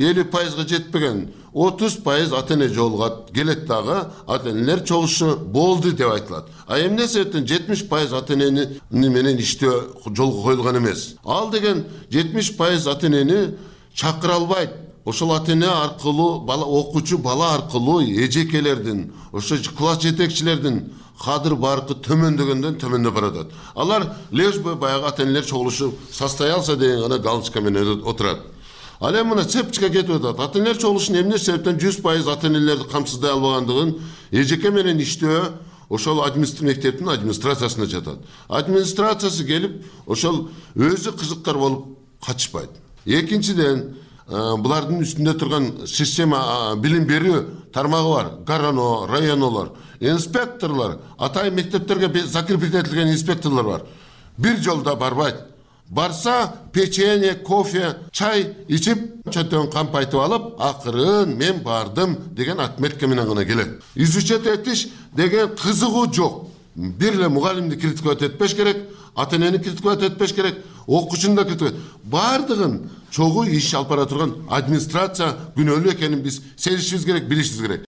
50% жетпеген, 30% ата-эне жолугат келет дагы, ата-энелер чогулушу болду деп айтылат. А эмне себептен 70% ата-энени менен иштөө жолго коюлган эмес. Ал деген 70% ата-энени чакыра албайт. Ошол ата-эне аркылуу, окуучу бала аркылуу эжекелердин, ошо класс жетекчилердин кадыр баркы төмөндөгөндөн барат. Алар лишь бы баягы ата-энелер чогулушу состоялся деген гана галочка менен отурат. Ал эми мына цепчикке кетип атат. Ата-энелер чогулушун эмне себептен 100% ата-энелерди камсыздай албагандыгын эжеке менен иштөө ошол мектептин администрациясына жатат. Администрациясы келип, ошол өзү кызыктар болуп качпайт. Экинчиден, булардын үстүндө турган система билим берүү тармагы бар. Гарано, районолор, инспекторлор, атайын мектептерге закрепить этилген инспекторлор бар. Бир жолда барбайт. Барса, печенье, кофе, чай ичип, чөтөн камп айтып алып, акырын мен бардым деген отметка менен гана келет. Изучать этиш деген кызыгуу жок. Бир эле мугалимди критикат этпеш керек, ата-энени критикат этпеш керек, окуучуну да критикат. Бардыгын чогуу иш алып бара турган администрация күнөөлүү экенин биз сезишибиз керек, билишибиз керек.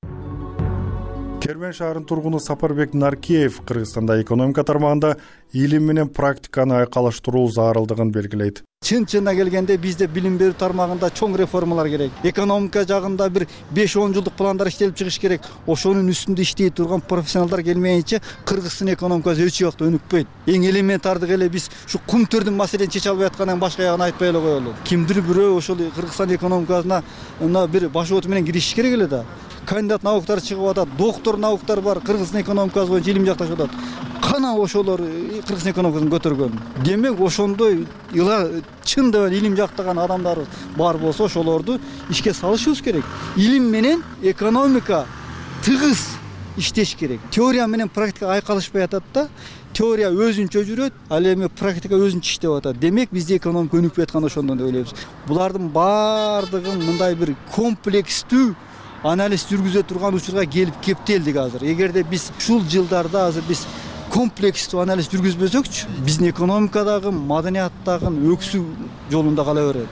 Кермен шаарынын тургуну Сапарбек Наркеев Кыргызстанда экономика тармагында илим менен практиканы айкалыштыруу зарылдыгын белгилейт. Чын-чынына келгенде бизде билим берүү тармагында чоң реформалар керек. Экономика жагында бир 5-10 жылдык пландар иштелип чыгыш керек. Ошонун үстүндө иштей турган профессионалдар келмейинче Кыргыздын экономикасы эч жакта өнүкпөйт. Эң элементардык эле биз ушу кум төрдүн маселени чече албай аткандан башка ягын айтпай эле коелу. Кимдир бирөө ошол Кыргызстан экономикасына бир баш оту менен киришиш керек эле да. Кандидат науктар чыгып атат, доктор науктар бар, Кыргыздын экономикасы боюнча илим жакташып атат. Кана ошолор Кыргыздын экономикасын көтөргөн. Демек ошондой чындап илим жактаган адамдар бар болсо, ошолорду ишке салышыбыз керек. Илим менен экономика тыгыз иштеш керек. Теория менен практика айкалышпай атат да. Теория өзүнчө жүрөт, ал эми практика өзүнчө иштеп атат. Демек бизде экономика өнүкпөй аткан ошондон деп ойлойбуз. Булардын баардыгын мындай бир комплекстүү анализ жүргүзө турган учурга келип кептелдик азыр. Эгерде биз ушул жылдарда азыр биз комплекстүү анализ жүргүзбөсөкчү, биздин экономикадагы, маданияттагы өксүү жолунда кала берет.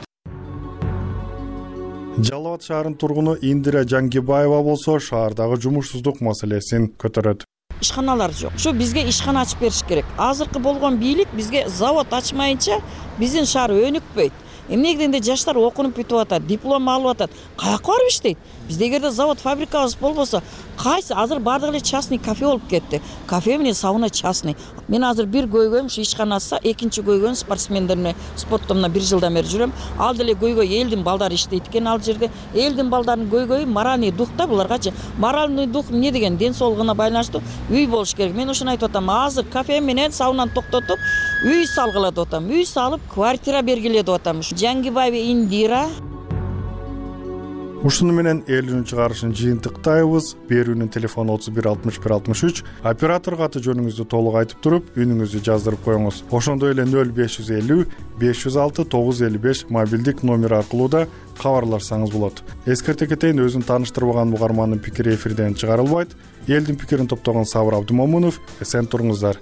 Жалал Абад шаарынын тургуну Индира Жангибаева болсо, шаардагы жумушсуздук маселесин көтөрөт. Ишканалар жок. Ушу бизге ишкана ачып бериш керек. Азыркы болгон бийлик бизге завод ачмайынча биздин шаар өнүкпөйт. Эмнегенде жаштар окунуп бүтүп атат, диплом алып атат. Каяка барып иштейт? Бизде эгерде завод, фабрикабыз болбосо, кайсы азыр бардыгы эле частный кафе болуп кетти. Кафе менен сауна частный. Мен азыр бир көйгөйүм ушу ишканасы, экинчи көйгөйүм спортсмендерне спорттомна 1 жылдан бери жүрөм. Ал деле көйгөй элдин балдары иштейт экен ал жерде. Элдин балдарынын көйгөйү моральный духта буларгачы. Моральный дух эмне деген ден соолугуна байланыштуу үй болуш керек. Мен ушуну айтып атам. Азыр кафе менен саунаны токтотуп, үй салгыла деп атам. Үй салып, квартира бергиле деп атам. Жангибаева Индира. Ушуну менен элүүнүн чыгарышын жыйынтыктайбыз. Берүүнүн телефону 31 61 63. Операторго аты жөнүңүздү толук айтып туруп, үнүңүздү жаздырып коюңуз. Ошондой эле 0550 506 955 мобилдик номер аркылуу да кабарлашсаңыз болот. Эскерте кетейин, өзүн тааныштырбаган угармандын пикири эфирден чыгарылбайт. Элдин пикирин топтогон Сабыр Абдымомунов, эсен туруңуздар.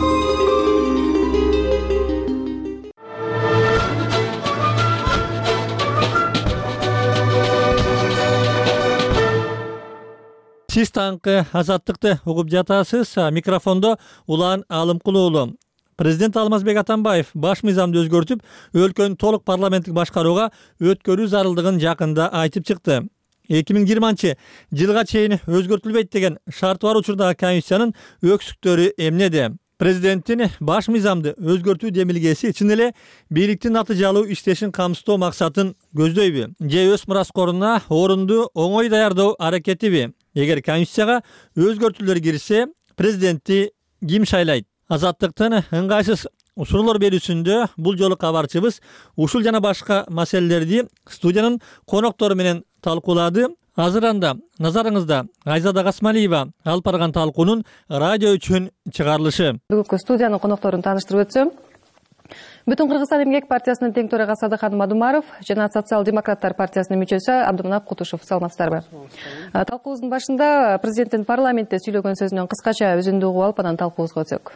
Сиз таңкы азаттыкты угуп жатасыз. Микрофондо Улан Алымкулуу уулу. Президент Алмазбек Атамбаев баш мыйзамды өзгөртүп, өлкөнү толук парламенттик башкарууга өткөрүү зарылдыгын жакында айтып чыкты. 2020 жылга чейин өзгөртүлбөйт деген шарты бар учурдагы комиссиянын өксүктөрү эмнеде? Президенттин баш мыйзамды өзгөртүү демилгеси чын эле бийликтин натыйжалуу иштешин камсыздоо максатын көздөйбү же өз мураскоруна орунду оңой даярдоо аракетиби? Эгер конституцияга өзгөртүүлөр кирсе, президентти ким шайлайт? Азаттыктын ыңгайсыз учурлар берүүсүндө бул жолу кабарчыбыз ушул жана башка маселелерди студиянын коноктору менен талкуулады. Азыр анда назарыңызда Айзада Касмалиева алып барган талкуунун радио үчүн чыгарылышы. Бүгүнкү студиянын конокторун тааныштырып өтсөм, Бүтүн Кыргызстан эмгек партиясынын тең төрагасы Садыхан Мадумаров жана Социал-демократтар партиясынын мүчөсү Абдыманап Кутушев. Саламатсыздарбы? Талкуубуздун башында президенттин парламентте сүйлөгөн сөзүнөн кыскача өзүндү угуп алып, анан талкуубузга өтсөк.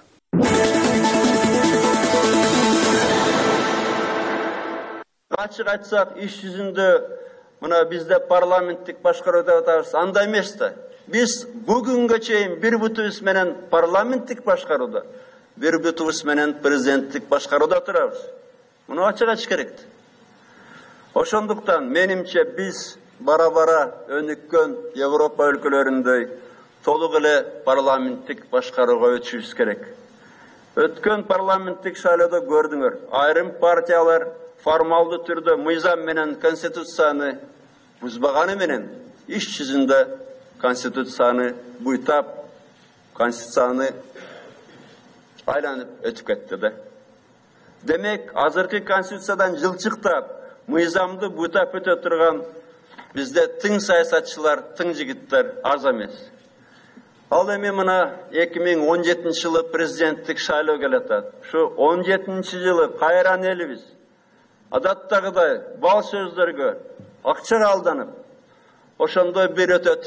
Ачык айтсак, иш жүзүндө мына бизде парламенттик башкаруу деп атабыз, андай эмес да. Биз бүгүнгө чейин бир бүтүбүз менен парламенттик башкарууда, бир бүтүбүз менен президенттик башкарууда турабыз. Муну ачык айтыш керек. Ошондуктан менимче биз бара-бара өнүккөн Европа өлкөлөрүндөй толук эле парламенттик башкарууга өтүшүбүз керек. Өткөн парламенттик шайлоодо көрдүңөр, айрым партиялар формалдуу түрдө мыйзам менен конституцияны бузбаганы менен иш жүзүндө конституцияны буйтап, конституцияны айланып өтүп кетти да. Демек, азыркы конституциядан жылчыктап, мыйзамды буйтап өтө турган бизде тың саясатчылар, тың жигиттер аз эмес. Ал эми мына 2017 жылы президенттик шайлоо келатат. Ушу 17 жылы кайран элибиз адаттагыдай бал сөздөргө, акчага алданып, ошондой бир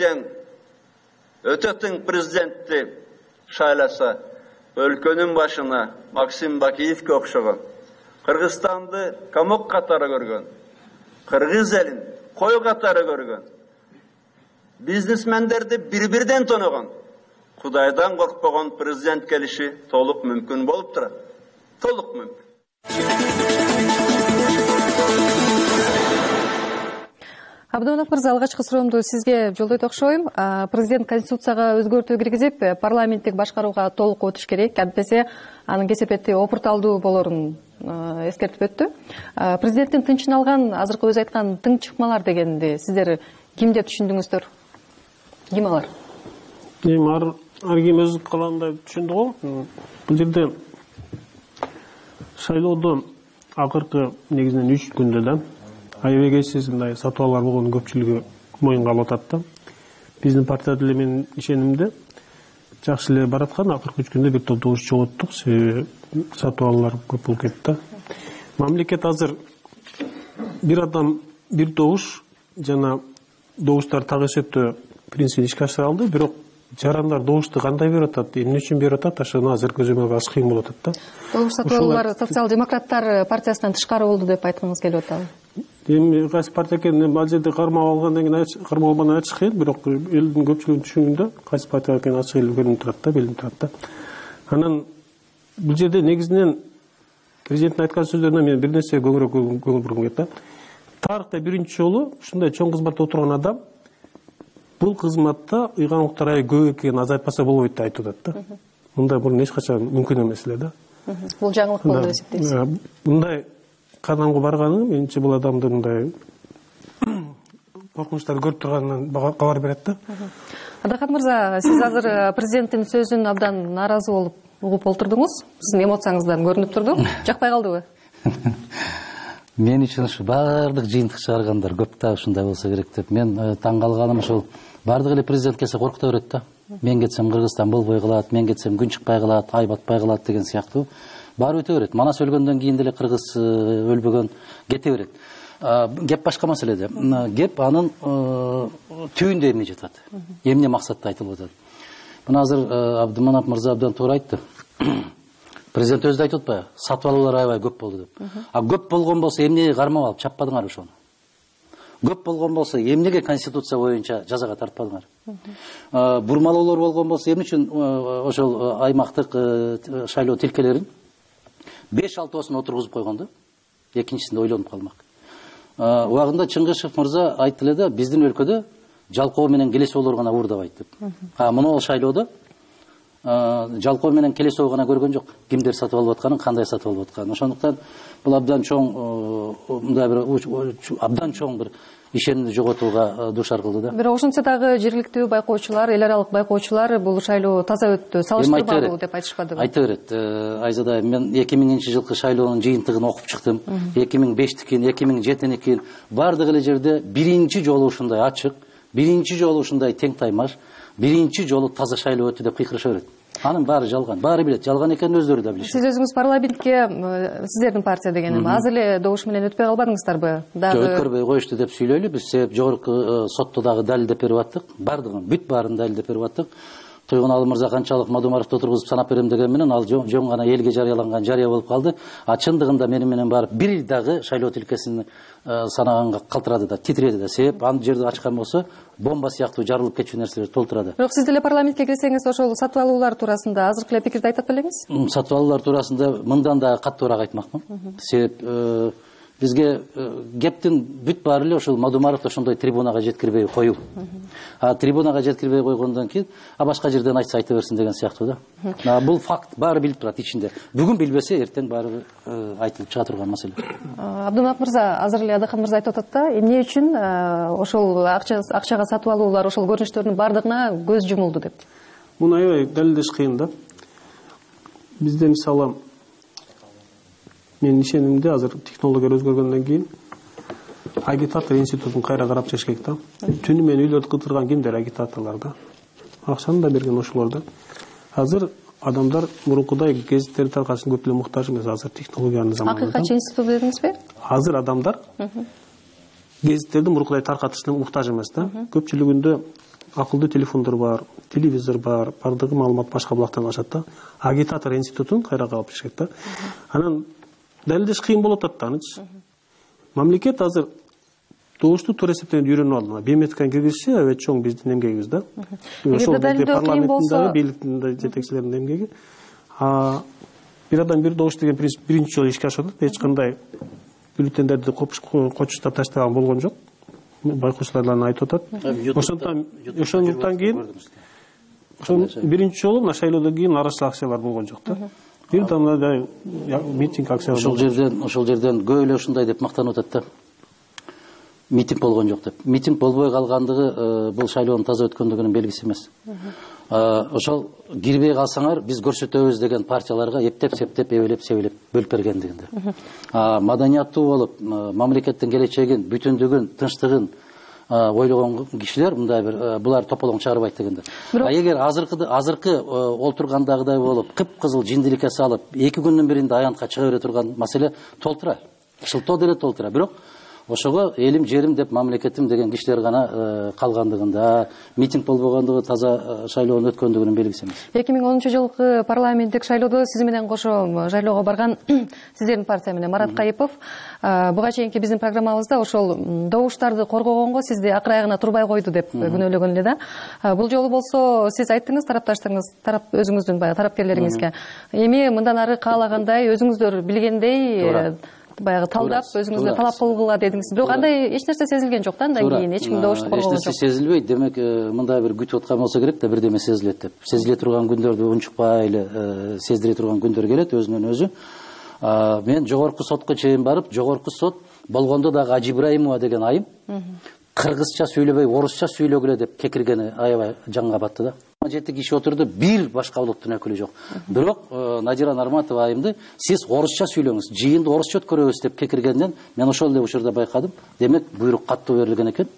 өтө тең президентти шайласа, өлкөнүн башына Максим Бакиевке окшогон, Кыргызстанды камок катары көргөн, кыргыз элин кой катары көргөн, бизнесмендерди бир-бирден тоногон, Кудайдан коркпогон президент келиши толук мүмкүн болуп турат. Толук мүмкүн. Абдыманап мырза, алгачкы суроомду сизге жолдойт окшойм. Президент конституцияга өзгөртүү киргизип, парламенттик башкарууга толук өтүш керек. Антесе анын кесепети опурталдуу болорун эскертип өттү. Президенттин тынчын алган, азыркы өзү айткан тың чыкмалар дегенди сиздер ким деп түшүндүңүздөр? Ким алар? Ар ким өз калагандай түшүндү го. Бул жерде шайлоодо акыркы негизинен 3 күндө да аябай кесиз мындай сатуулар болгонун көпчүлүгү моюнга алып атат да. Биздин партия деле менин ишенимде жакшы эле бараткан, акыркы 3 күндө бир топ добуш жоготтук, себеби сатуулар көп болуп кетти. Мамлекет азыр бир адам бир добуш жана добуштар так эсептөө принцибин ишке ашыра алды, бирок жарандар добушту кандай берип атат, эмне үчүн берип атат, ошону азыр көзөмөлгө аз кыйын болуп атат да. Добуш сатуулар социал-демократтар партиясынан тышкары болду деп айткыңыз келип атабы? Эми кайсы партия экенин ал жерде кармап алгандан кийин кармап алганын айтыш кыйын, бирок элдин көпчүлүгүнүн түшүнүгүндө кайсы партия экени ачык эле көрүнүп турат да, билинип турат да. Анан бул жерде негизинен президенттин айткан сөздөрүнөн мен бир нерсеге көңүл бургум келет да. Тарыхта биринчи жолу ушундай чоң кызматта отурган адам бул кызматта ыйганлыктар аябай көп экенин азайтпаса болбойт деп айтып атат да. Мындай мурун эч качан мүмкүн эмес эле да. Бул жаңылык болду деп эсептейсиз? Мындай кадамга барганы менимче бул адамды мындай коркунучтарды көрүп турганынан кабар берет да. Адахан мырза, сиз азыр президенттин сөзүн абдан нааразы болуп угуп олтурдуңуз. Сиздин эмоцияңыздан көрүнүп турду. Жакпай калдыбы? Мен үчүн ушу баардык жыйынтык чыгаргандар көп да ушундай болсо керек деп. Мен таң калганым ушул баардык эле президент келсе коркута берет да. Мен кетсем Кыргызстан болбой калат, мен кетсем күн чыкпай калат, ай батпай калат деген сыяктуу баары өтө берет. Манас өлгөндөн кийин деле Кыргыз өлбөгөн кете берет. Кеп башка маселеде. Кеп анын түбүндө эмне жатат? Эмне максатта айтылып атат? Мына азыр Абдыманап мырза абдан туура айтты. Президент өзү айтып атпайбы? Сатып алуулар аябай көп болду деп. Көп болгон болсо эмнеге кармап алып чаппадыңар ошону? Көп болгон болсо эмнеге конституция боюнча жазага тартпадыңар? Бурмалоолор болгон болсо эмне үчүн ошол аймактык шайлоо тилкелерин 5-6 отургузуп койгон да? Экинчисинде ойлонуп калмак. Убагында Чыңгышев мырза айтты эле да, биздин өлкөдө жалкоо менен келесоолор гана уурдабайт деп. Мына шайлоодо жалкоо менен келесоо гана көргөн жок, кимдер сатып алып атканын, кандай сатып алып атканын. Ошондуктан бул абдан чоң мындай бир абдан чоң бир ишенимди жоготууга дуушар кылды да. Бирок ошентсе дагы жергиликтүү байкоочулар, эл аралык байкоочулар бул шайлоо таза өттү, салыштырмалуу деп айтышпадыбы? Айта берет. Айзада, мен 2000-жылкы шайлоонун жыйынтыгын окуп чыктым. 2005-тикин, 2007-никин бардык эле жерде биринчи жолу ушундай ачык, биринчи жолу ушундай тең таймаш, биринчи жолу таза шайлоо өттү деп кыйкырыша берет. Анын баары жалган, баары билет, жалган экенин өздөрү да билишет. Сиз өзүңүз парламентке, сиздердин партия дегеним, азыр эле добуш менен өтпөй калбадыңыздарбы? Дагы өткөрбөй коюшту деп сүйлөйлү. Биз себеп жогорку сотто дагы далилдеп берип аттык. Бардыгын, бүт баарын далилдеп берип аттык. Тойгоналы мырза канчалык Мадумаровду отургузуп санап берем деген менен ал жөн гана элге жарыяланган жарыя болуп калды. А чындыгында мени менен барып бир дагы шайлоо тилкесин санаганга калтырады да, титиреди да. Себеп аны жерди ачкан болсо бомба сыяктуу жарылып кетчү нерселер толтурады. Бирок сиз деле парламентке кирсеңиз ошол сатып алуулар туурасында азыркы эле пикирди айтат белеңиз? Сатып алуулар туурасында мындан да каттуураак айтмакмын. Себеп бизге кептин бүт баары эле ошол Мадумаров ошондой трибунага жеткирбей коюу. А трибунага жеткирбей койгондон кийин башка жерден айтса айта берсин деген сыяктуу да. Бул факт, баары билип турат ичинде. Бүгүн билбесе эртең баары айтылып чыга турган маселе. Абдумак мырза, азыр эле Адакан мырза айтып атат да, эмне үчүн ошол акчага сатып алуулар, ошол көрүнүштөрдүн бардыгына көз жумулду деп? Муну аябай далилдеш кыйын да. Бизде мисалы менин ишенимде азыр технологиялар өзгөргөндөн кийин агитатор институтун кайра карап чыгыш керек да. Түнү менен үйлөрдү кытырган кимдер? Агитаторлор да. Акчаны да берген ошолор да. Азыр адамдар мурункудай гезиттерди таркатышына көп эле муктаж эмес, азыр технологиянын заманында. Акыйкатчы институт дедиңизби? Азыр адамдар гезиттерди мурункудай таркатышына муктаж эмес да. Көпчүлүгүндө акылдуу телефондор бар, телевизор бар, бардыгы маалымат башка булактан алышат да. Агитатор институтун кайра карап чыгыш керек да. Анан далилдеш кыйын болуп атат да анычы. Мамлекет азыр добушту туура эсептегенди үйрөнүп алды. Биометриканы киргизиши аябай чоң биздин эмгегибиз да. Ошол парламенттин бийликтин жетекчилеринин эмгеги. Бир адам бир добуш деген принцип биринчи жолу ишке ашып атат. Эч кандай бюллетендерди кочуштап таштаган болгон жок. Байкоочулар айтып атат. Ошондуктан кийин биринчи жолу мына шайлоодон кийин арачылык акциялар болгон жок да. Бир дамда митинг акциялар. Ошол жерден көп эле ушундай деп мактанып атат да. Митинг болгон жок деп. Митинг болбой калгандыгы бул шайлоонун таза өткөндүгүнүн белгиси эмес. Ошол кирбей калсаңар биз көрсөтөбүз деген партияларга эптеп-септеп, эбелеп-себелеп бөлүп бергендигинде. Маданияттуу болуп, мамлекеттин келечегин, бүтүндүгүн, тынчтыгын ойлогон кишилер мындай бир булар тополоң чыгарбайт дегенде. Эгер азыркы олтургандагыдай болуп, кыпкызыл жиндиликке салып, 2 күндүн биринде аянтка чыга бере турган маселе толтура. Шылтоо деле толтура. Бирок ошого элим жерим деп мамлекетим деген кишилер гана калгандыгында, митинг болбогондугу таза шайлоонун өткөндүгүнүн белгиси эмес. 2010-жылкы парламенттик шайлоодо сиз менен кошо шайлоого барган сиздердин партия менен Марат Кайыпов буга чейинки биздин программабызда ошол добуштарды коргогонго сизди акыр аягына турбай койду деп күнөөлөгөн эле да. Бул жолу болсо сиз айттыңыз тарапташтарыңыз, өзүңүздүн баягы тарапкерлериңизге. Эми мындан ары каалагандай, өзүңүздөр билгендей баягы талдап, өзүңүзгө талап кылгыла дедиңиз. Бирок андай эч нерсе сезилген жок да, андан кийин эч ким добушту коргогон жок. Эч нерсе сезилбейт. Демек, мындай бир күтүп аткан болсо керек да, бирдеме сезилет деп. Сезиле турган күндөрдү унчукпай эле сездире турган күндөр келет өзүнөн өзү. Мен жогорку сотко чейин барып, жогорку сот болгондо дагы Ажи Ибраимова деген айым кыргызча сүйлөбөй, орусча сүйлөгүлө деп кекиргени аябай жаңга батты да. 7 киши отурду, бир башка улуттун өкүлү жок. Бирок Надира Нарматова айымды сиз орусча сүйлөңүз, жыйынды орусча өткөрөбүз деп кекиргенден мен ошол эле учурда байкадым. Демек, буйрук каттуу берилген экен.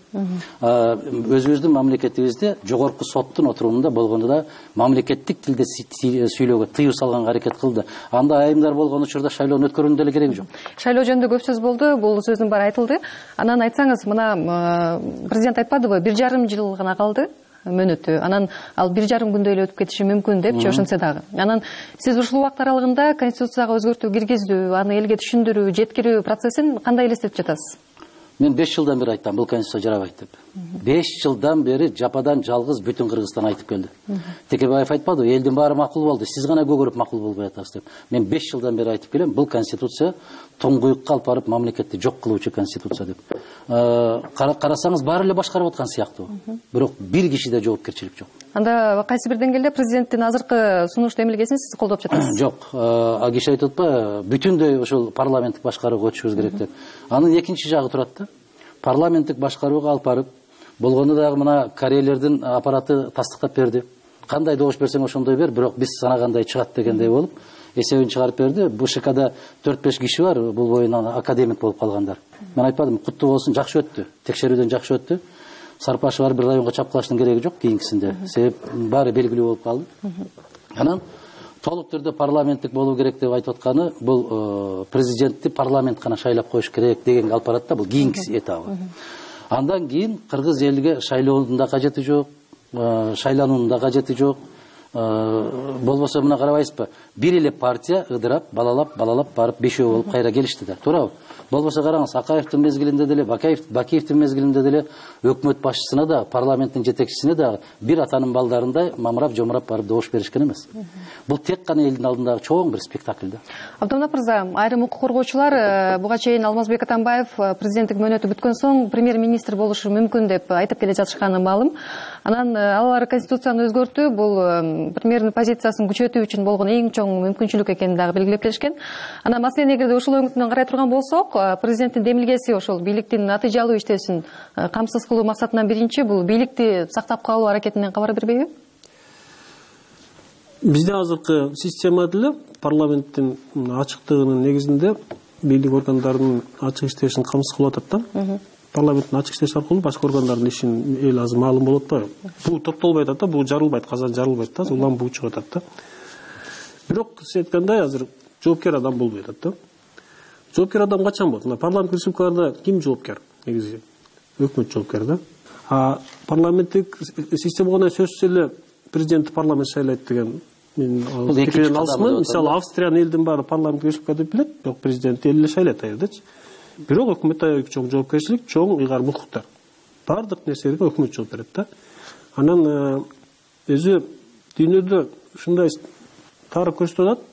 Өзүбүздүн мамлекетибизде жогорку соттун отурумунда болгондо да мамлекеттик тилде сүйлөөгө тыюу салганга аракет кылды. Анда айымдар болгон учурда шайлоонун өткөрүүнүн деле кереги жок. Шайлоо жөнүндө көп сөз болду, бул сөздүн баары айтылды. Анан айтсаңыз, мына президент айтпадыбы, 1,5 жыл гана калды мөөнөтү. Анан ал 1,5 күндө эле өтүп кетиши мүмкүн депчи, ошентсе дагы. Анан сиз ушул убакыт аралыгында конституцияга өзгөртүү киргизүү, аны элге түшүндүрүү, жеткирүү процессин кандай элестетип жатасыз? Мен 5 жылдан бери айттым, бул конституция жарабайт деп. 5 жылдан бери жападан жалгыз бүтүн Кыргызстан айтып келди. Текебаев айтпады, элдин баары макул болду, сиз гана көгөрүп макул болбой атасыз деп. Мен 5 жылдан бери айтып келем, бул конституция тоңгуюкка алып барып мамлекетти жок кылуучу конституция деп. Карасаңыз баары эле башкарып аткан сыяктуу. Бирок бир кишиде жоопкерчилик жок. анда кайсы бир деңгээлде президенттин азыркы сунушту эмилгесин сиз колдоп жатасыз? Жок, ал киши айтып атпайбы, бүтүндөй ошол парламенттик башкарууга өтүшүбүз керек деп. Анын экинчи жагы турат да. Парламенттик башкарууга алып барып, болгону дагы мына корейлердин аппараты тастыктап берди. Кандай добуш берсең ошондой бер, бирок биз санагандай чыгат дегендей болуп, эсебин чыгарып берди. БШКда 4-5 киши бар, бул боюнан академик болуп калгандар. Мен айтпадым, куттуу болсун, жакшы өттү. Текшерүүдөн жакшы өттү. Сарпашы бар бир районго чапкылаштын кереги жок кийинкисинде. Себеп баары белгилүү болуп калды. Анан толук түрдө парламенттик болуу керек деп айтып атканы, бул президентти парламент гана шайлап коюш керек дегенге алып барат да, бул кийинки этабы. Андан кийин кыргыз элиге шайлоонун да кажети жок, шайлануунун да кажети жок. Болбосо мына карабайсызбы, бир эле партия ыдырап, балалап барып 5 болуп кайра келишти да, туурабы? Болбосо караңыз, Акаевдин мезгилинде деле, Бакиевдин мезгилинде деле өкмөт башчысына да, парламенттин жетекчисине да бир атанын балдарындай мамырап, жомурап барып добуш беришкен эмес. Бул тек гана элдин алдындагы чоң бир спектакль да. Абдыманап мырза, айрым укук коргоочулар буга чейин Алмазбек Атамбаев президенттик мөөнөтү бүткөн соң премьер-министр болушу мүмкүн деп айтып келе жатышканы маалым. Анан алар конституцияны өзгөртүү бул премьердин позициясын күчөтүү үчүн болгон эң чоң мүмкүнчүлүк экенин дагы белгилеп беришкен. Анан маселени эгерде ушул өңүтүнөн карай турган болсок, президенттин демилгеси ошол бийликтин натыйжалуу иштөөсүн камсыз кылуу максатынан биринчи бул бийликти сактап калуу аракетинен кабар бербейби? Бизде азыркы система деле парламенттин ачыктыгынын негизинде бийлик органдарынын ачык иштешин камсыз кылып атат да. Парламенттин ачык иштеш аркылуу башка органдардын ишин эл азыр маалым болуп атпайбы? Бул токтолбой атат да, бул жарылбайт, казан жарылбайт да, улам буу чыгып атат да. Бирок сиз айткандай азыр жоопкер адам болбой атат да. Жоопкер адам качан болот? Мына парламент республикаларда ким жоопкер? Негизи өкмөт жоопкер да. А парламенттик системага сөзсүз эле президентти парламент шайлайт деген мен пикирден алысмын. Мисалы Австриянын элдин баары парламент республика деп билет, бирок президент эл эле шайлайт аердечи. Бирок өкмөт аябай чоң жоопкерчилик, чоң ыйгарым укуктар. Бардык нерселерге өкмөт жооп берет да. Анан өзү дүйнөдө ушундай тарых көрсөтүп атат.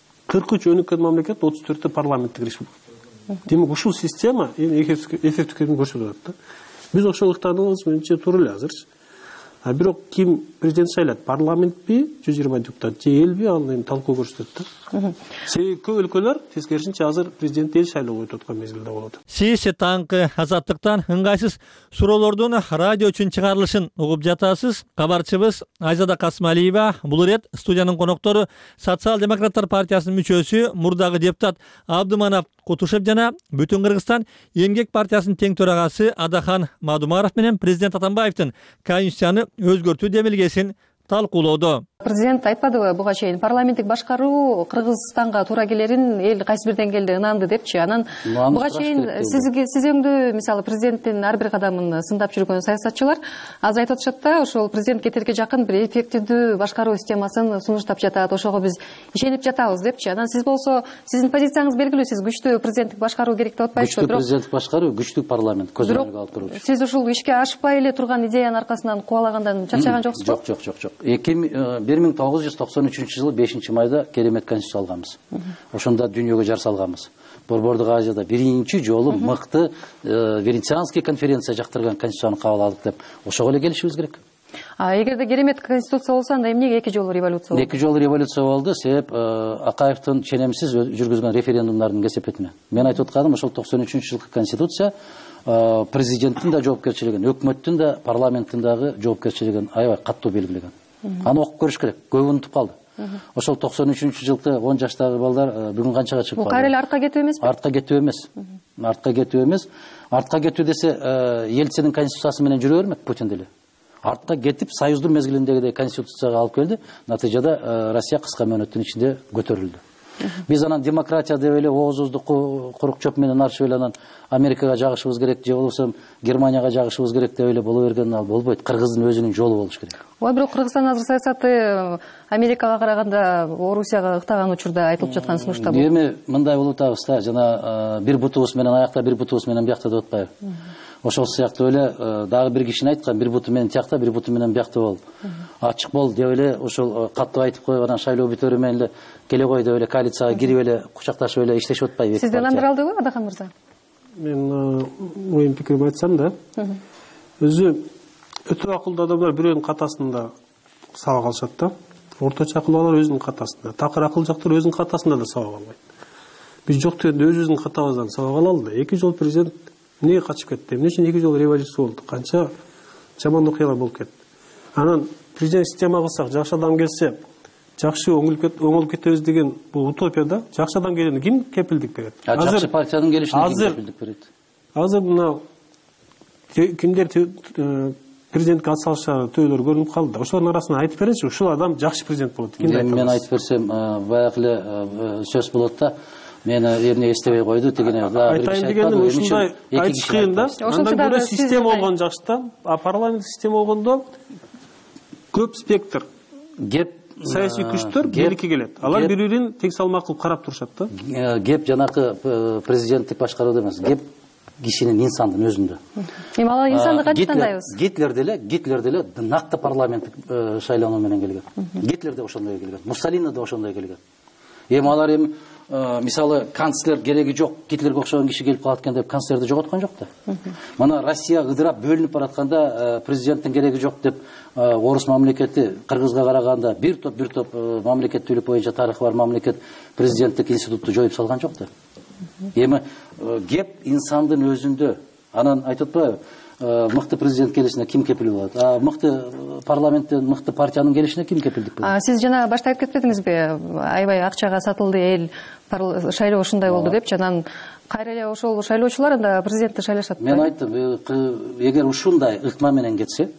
43 өнүккөн мамлекет, 34 парламенттик республика. Демек ушул система эффективдүү экенин көрсөтүп атат да. Биз ошол ыктаныбыз менимче туура эле азырчы. А бирок ким президент шайлайт? Парламентпи, 120 депутат же элби, аны эми талкуу көрсөтөт да. Себеби көп өлкөлөр тескерисинче азыр президент эл шайлоого өтүп аткан мезгилде болот. Сиз таңкы азаттыктан ыңгайсыз суроолордун радио үчүн чыгарылышын угуп жатасыз. Кабарчыбыз Айзада Касмалиева, бул ирет студиянын коноктору Социал-демократтар партиясынын мүчөсү, мурдагы депутат Абдыманап Кутушев жана Бүтүн Кыргызстан Эмгек партиясынын тең төрагасы Адахан Мадумаров менен президент Атамбаевдин конституцияны өзгөртүү демилгесин талкуулоодо. Президент айтпадыбы буга чейин парламенттик башкаруу Кыргызстанга туура келерин эл кайсы бир деңгээлде ынанды депчи. Анан буга чейин сиз өңдүү мисалы президенттин ар бир кадамын сындап жүргөн саясатчылар азыр айтып атышат да, ошол президент кетерге жакын бир эффективдүү башкаруу системасын сунуштап жатат, ошого биз ишенип жатабыз депчи. Анан сиз болсо сиздин позицияңыз белгилүү, сиз күчтүү президенттик башкаруу керек деп атпайсызбы? Күчтүү президенттик башкаруу, күчтүү парламент көз önүнө алып турчу. Сиз ушул ишке ашпай эле турган идеянын аркасынан кубалагандан чарчаган жоксузбу? Жок. 1993 жылы 5 майда керемет конституция алганбыз. Ошондо дүйнөгө жар салганбыз. Борбордук Азияда биринчи жолу мыкты Венецианский конференция жактырган конституцияны кабыл алдык деп ошого эле келишибиз керек. Эгерде керемет конституция болсо, анда эмнеге 2 жолу революция болду? 2 жолу революция болду, себеп Акаевдин ченемсиз жүргүзгөн референдумдардын кесепетинен. Мен айтып атканым, ошол 93 жылкы конституция президенттин да жоопкерчилигин, өкмөттүн да, парламенттин дагы жоопкерчилигин аябай каттуу белгилеген. Аны окуп көрүш керек. Көп унутуп калды. Ошол 93 жылкы 10 жаштагы балдар бүгүн канчага чыгып калды? Бул кайра эле артка кетүү эмеспи? Артка кетүү эмес. Артка кетүү эмес. Артка кетүү десе, Ельцинин конституциясы менен жүрө бермек Путин деле. Артка кетип, союздун мезгилиндегидей конституцияга алып келди. Натыйжада Россия кыска мөөнөттүн ичинде көтөрүлдү. Биз анан демократия деп эле оозубузду курук чөп менен арчып эле анан Америкага жагышыбыз керек, же болбосо Германияга жагышыбыз керек деп эле боло берген ал болбойт. Кыргыздын өзүнүн жолу болуш керек. Ой, бирок Кыргызстан азыр саясаты Америкага караганда Орусияга ыктаган учурда айтылып жаткан сунушта бул. Эми мындай болуп атабыз да, жана бир бутубуз менен аякта, бир бутубуз менен биякта деп атпайбы? Ошол сыяктуу эле дагы бир кишини айткан, бир буту менен тиякта, бир буту менен биякта бол. Ачык бол деп эле ошол катуу айтып коюп анан шайлоо бүтөрү менен эле келе кой деп эле коалицияга кирип эле кучакташып эле иштешип атпайбы? Сизди ынандыралдыбы, Адахан мырза? Мен оюм пикирими айтсам да, өзү өтө акылдуу адамдар бирөөнүн катасында сабак алышат да. Орточо акылдуулар өзүнүн катасында, такыр акылжактар өзүнүн катасында да сабак албайт. Биз жок дегенде өзүбүздүн катабыздан сабак алалы да. 2 жол президент эмнеге качып кетти? Эмне үчүн 2 жол революция болду? Канча жаман окуялар болуп кетти. Анан президент система кылсак, жакшы адам келсе, жакшы оңолуп кетебиз деген бул утопия да. Жакшы адам келгенде ким кепилдик берет? Жакшы партиянын келишине ким кепилдик берет? Азыр мына кимдер президентке ат салышары төйлөр көрүнүп калды. Ошонун арасынан айтып беречи, ушул адам жакшы президент болот. Мен айтып берсем, баягы эле сөз болот да. Мени эмне эстебей койду дегене. Айтайын дегеним ушундай айтыш кыйын да. Андан көрө система болгон жакшы да. А парламент система болгондо көп спектр кеп саясий күчтөр бийликке келет. Алар бири-бирин тең салмак кылып карап турушат да. Кеп жанакы президенттик башкарууда эмес, кеп кишинин инсандын өзүндө. Эми ал инсанды кантип тандайбыз? Гитлер деле накты парламенттик шайлануу менен келген. Гитлер да ошондой келген. Муссолини да ошондой келген. Эми алар мисалы канцлер кереги жок, Гитлерге окшогон киши келип калат экен деп канцлерди жоготкон жок да. Мына Россия ыдырап бөлүнүп баратканда президенттин кереги жок деп орус мамлекети Кыргызга караганда бир топ мамлекеттүүлүк боюнча тарыхы бар мамлекет президенттик институтту жоюп салган жок да. Эми кеп инсандын өзүндө. Анан айтып атпайбы, мыкты президент келишине ким кепил болот? Мыкты парламенттен, мыкты партиянын келишине ким кепилдик болот? Сиз жана башта айтып кетпедиңизби? Аябай акчага сатылды эл, шайлоо ушундай болду деп. Анан кайра эле ошол шайлоочулар анда президентти шайлашат. Мен айттым, эгер ушундай ыкма менен кетсе,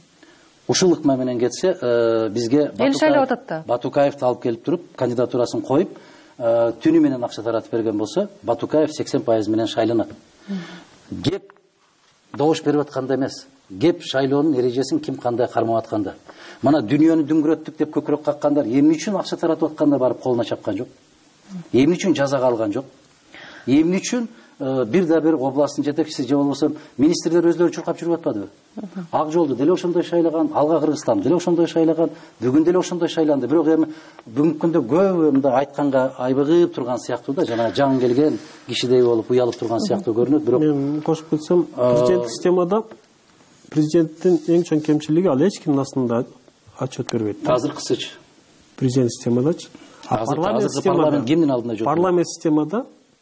бизге Батукаевди алып келип туруп, кандидатурасын коюп, түнү менен акча таратып берген болсо, Батукаев 80% менен шайланат. Кеп добуш берип атканда эмес, кеп шайлоонун эрежесин ким кандай кармап атканда. Мына дүйнөнү дүңгүрөттүк деп көкүрөк каккандар эмне үчүн акча таратып аткандар барып колуна чапкан жок? Эмне үчүн жазага алган жок? Эмне үчүн бир областтын жетекчиси же болбосо министрлер өздөрү чуркап жүрүп атпадыбы? Ак жолду деле ошондой шайлаган, Алга Кыргызстан деле ошондой шайлаган, бүгүн деле ошондой шайланды. Бирок эми бүгүнкү күндө көп мындай айтканга айбыгып турган сыяктуу да, жана жаңы келген кишидей болуп уялып турган сыяктуу көрүнөт. Бирок мен кошуп кетсем, президенттик системада президенттин эң чоң кемчилиги ал эч кимдин астында отчет бербейт. Азыркысычы президент системадачы. Парламент кимдин алдында жок? Парламент системада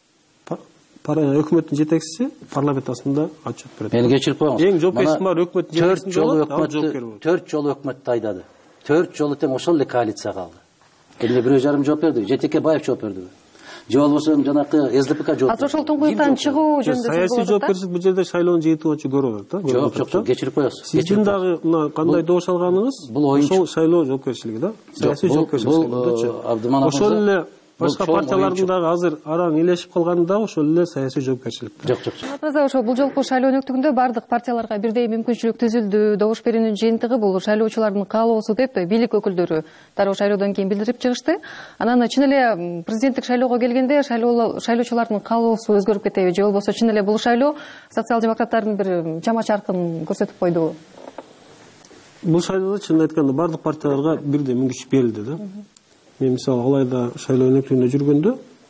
өкмөттүн жетекчиси парламент астында отчет берет. Мени кечирип коюңуз. Эң жоопкерчиси бар өкмөттүн жетекчиси болот. 4 жолу өкмөттү айдады. 4 жолу тең ошол эле коалицияга алды. Эмне бирөө жарым жооп берди, Жетеке Баев жооп бердиби? Же болбосо жанакы СДПК жооп берди. Азыр ошол туңгуюктан чыгуу жөнүндө саясий жооопкерчилик бул жерде шайлоонун жыйынтыгы боюнча көрүп атат да. Жок, кечирип коесуз. Сиздин дагы мына кандай добуш алганыңыз ошол шайлоо жоопкерчилиги да. Саясий жоопкерчилик. Ошол эле башка партиялардын дагы азыр араң элешип калганы дагы ошол эле саясий жоопкерчилик. Жок. Ошо бул жолку шайлоо өнөктүгүндө бардык партияларга бирдей мүмкүнчүлүк түзүлдү. Добуш берүүнүн жыйынтыгы бул шайлоочулардын каалоосу деп бийлик өкүлдөрү дароо шайлоодон кийин билдирип чыгышты. Анан чын эле президенттик шайлоого келгенде шайлоочулардын каалоосу өзгөрүп кетеби же болбосо чын эле бул шайлоо социал-демократтардын бир чама чаркын көрсөтүп койдубу? Бул шайлоодо чынын айтканда бардык партияларга бирдей мүмкүнчүлүк берилди да. Мен мисалы алайда шайлоо өнөктүгүндө жүргөндө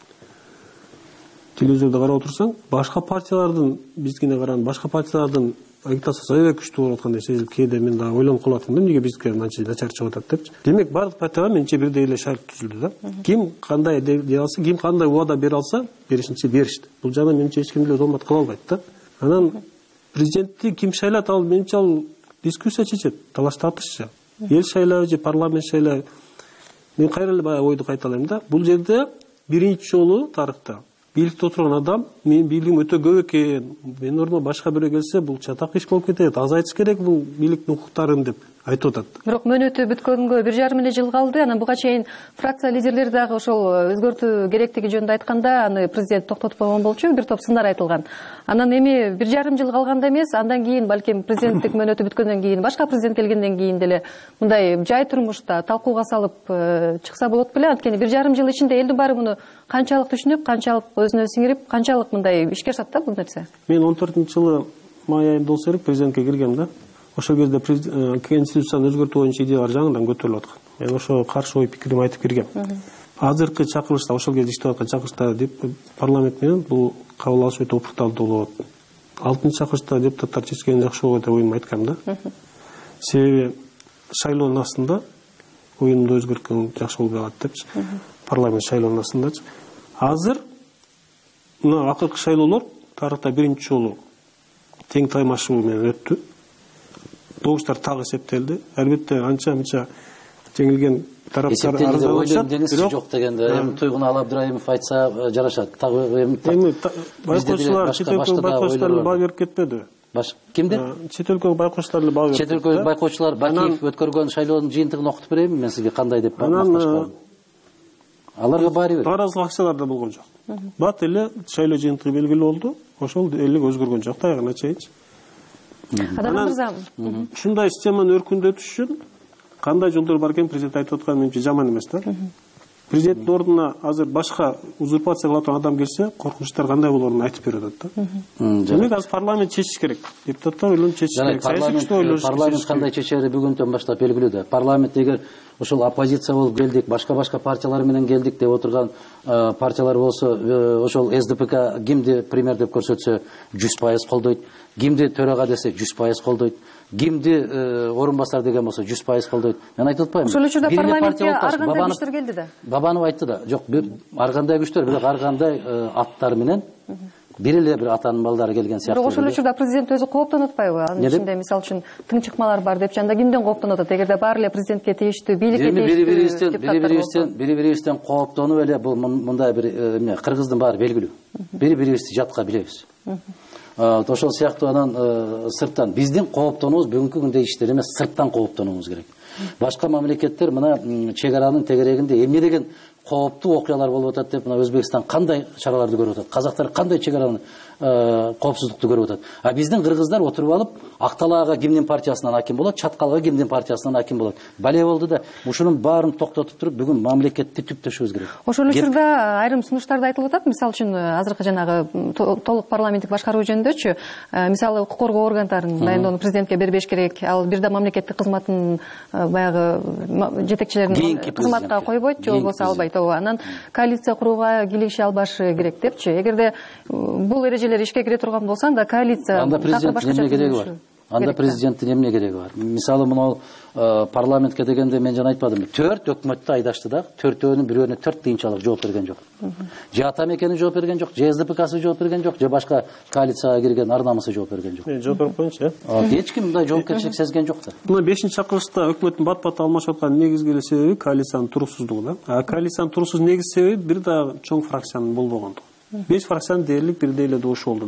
телевизордо карап отурсаң, башка партиялардын биздикине караганда башка партиялардын агитациясы аябай күчтүү болуп аткандай сезилип, кээде мен дагы ойлонуп калып аттым да, эмнеге биздики мынча начар чыгып атат депчи. Демек бардык партиялар менче бирдей эле шарт түзүлдү да. Ким кандай дей алса, ким кандай убада бере алса, беришинче беришти. Бул жагынан менче эч ким деле зомбат кыла албайт да. Анан президентти ким шайлат, ал менче ал дискуссия чечет, талаш тартышчы. Эл шайлайбы же парламент шайлайбы? Мен кайра эле баягы ойду кайталайм да. Бул жерде биринчи жолу тарыхта бийликте отурган адам, менин бийлигим өтө көп экен, менин ордума башка бирөө келсе, бул чатак иш болуп кетет, азайтыш керек бул бийликтин укуктарын деп айтып атат. Бирок мөөнөтү бүткөнгө 1,5 эле жыл калды. Анан буга чейин фракция лидерлери дагы ошол өзгөртүү керектиги жөнүндө айтканда, аны президент токтотуп койгон болчу, бир топ сындар айтылган. Анан эми 1,5 жыл калганда эмес, андан кийин балким президенттик мөөнөтү бүткөндөн кийин, башка президент келгенден кийин деле мындай жай турмушта талкууга салып чыкса болот беле. Анткени 1,5 жыл ичинде элдин баары муну канчалык түшүнүп, канчалык өзүнө сиңирип, канчалык мындай ишке ашат да бул нерсе. Мен 14-жылы май айында болсо керек президентке киргем да. Ошол кезде конституцияны өзгөртүү боюнча идеялар жаңыдан көтөрүлүп аткан. Мен ошо каршы ой пикирим айтып киргем. Азыркы чакырылышта, ошол кезде иштеп аткан чакырылышта деп парламент менен бул кабыл алыш өтө опурталдуу болот. 6-чакырылышта депутаттар чечкени жакшы болот деп оюм айткам да. Себеби шайлоонун астында оюнду өзгөрткөн жакшы болбой калат депчи парламент шайлоонасындачы. Азыр мына акыркы шайлоолор тарыхта биринчи жолу тең таймашуу менен өттү. Добуштар так эсептелди. Албетте анча мынча жеңилген тараптар арызданышат. Бирок жок дегенде эми Туйгун Абдырайымов айтса жарашат. Так эми байкоочулар чет өлкө байкоочулар баа берип кетпеди. Кимдер? Чет өлкө байкоочулар баа берип. Чет өлкө байкоочулар Бакиев өткөргөн шайлоонун жыйынтыгын окутуп берейинби мен сизге кандай деп макташкан. Аларга баары бир. Наразылык акциялар да болгон жок. Бат эле шайлоо жыйынтыгы белгилүү болду. Ошол эле өзгөргөн жок таягына чейинчи. Ушундай системаны өркүндөтүш үчүн кандай жолдор бар экен президент айтып аткан менимче жаман эмес да. Президенттин ордуна азыр башка узурпация кыла турган адам келсе, коркунучтар кандай болоорун айтып берип атат да. Демек азыр парламент чечиш керек. Депутаттар ойлонуп чечиш керек. Парламент кандай чечери бүгүнтөн баштап белгилүү да. Парламент эгер ошол оппозиция болуп келдик, башка партиялар менен келдик деп отурган партиялар болсо, ошол СДПК кимди пример деп көрсөтсө 100% колдойт, кимди төрага десе 100% колдойт, кимди орун басар деген болсо 100% колдойт. Мен айтып атпаймынбы? Ошол учурда парламентке ар кандай күчтөр келди да. Бабанов айтты да, жок, ар кандай күчтөр, бирок ар кандай аттар менен бир эле бир атанын балдары келген сыяктуу. Бирок ошол учурда президент өзү кооптонуп атпайбы? Анын ичинде мисалы үчүн тың чыкмалар бар депчи, анда кимден кооптонуп атат? Эгерде баары эле президентке тийиштүү, бийликке тийиштүү бири-бирибизден кооптонуп эле бул мындай бир эмне, кыргыздын баары белгилүү. Бири-бирибизди жатка билебиз. Ошол сыяктуу анан сырттан биздин кооптонуубуз бүгүнкү күндө иштер эмес, сырттан кооптонуубуз керек. Башка мамлекеттер мына чек аранын тегерегинде эмне деген кооптуу окуялар болуп атат деп мына Өзбекстан кандай чараларды көрүп атат, казактар кандай чек аранын коопсуздукту көрүп атат. А биздин кыргыздар отуруп алып, Акталаага кимдин партиясынан аким болот, Чаткалга кимдин партиясынан аким болот. Бале болду да, ушунун баарын токтотуп туруп бүгүн мамлекетти түптөшүбүз керек. Ошол учурда айрым сунуштарда айтылып атат. Мисалы үчүн азыркы жанагы толук парламенттик башкаруу жөнүндөчү, мисалы укук коргоо органдарын дайындоону президентке бербеш керек. Ал бир да мамлекеттик кызматын баягы жетекчилерин кызматка койбойт, же болбосо албайт. Анан коалиция курууга кийлигише албашы керек депчи. Эгерде бул эрежелер ишке кире турган болсо, анда коалиция анда президенттин эмне кереги бар? Анда президенттин эмне кереги бар? Мисалы мына парламентке дегенде мен жана айтпадымбы? 4 өкмөттү айдашты да, 4өөнүн бирөөнө 4 тыйынчалык жооп берген жок. Же ата мекени жооп берген жок, же СДПКсы жооп берген жок, же башка коалицияга кирген ар намысы жооп берген жок. Жооп берип коюңчу. Эч ким мындай жоопкерчилик сезген жок да. Мына 5-чакырылышта өкмөттүн бат-бат алмашып аткан негизги эле себеби коалициянын туруксуздугу да. А коалициянын туруксуз негиз себеби бир да чоң фракциянын болбогондугу. 5 фракциянын дээрлик бирдей эле добуш болду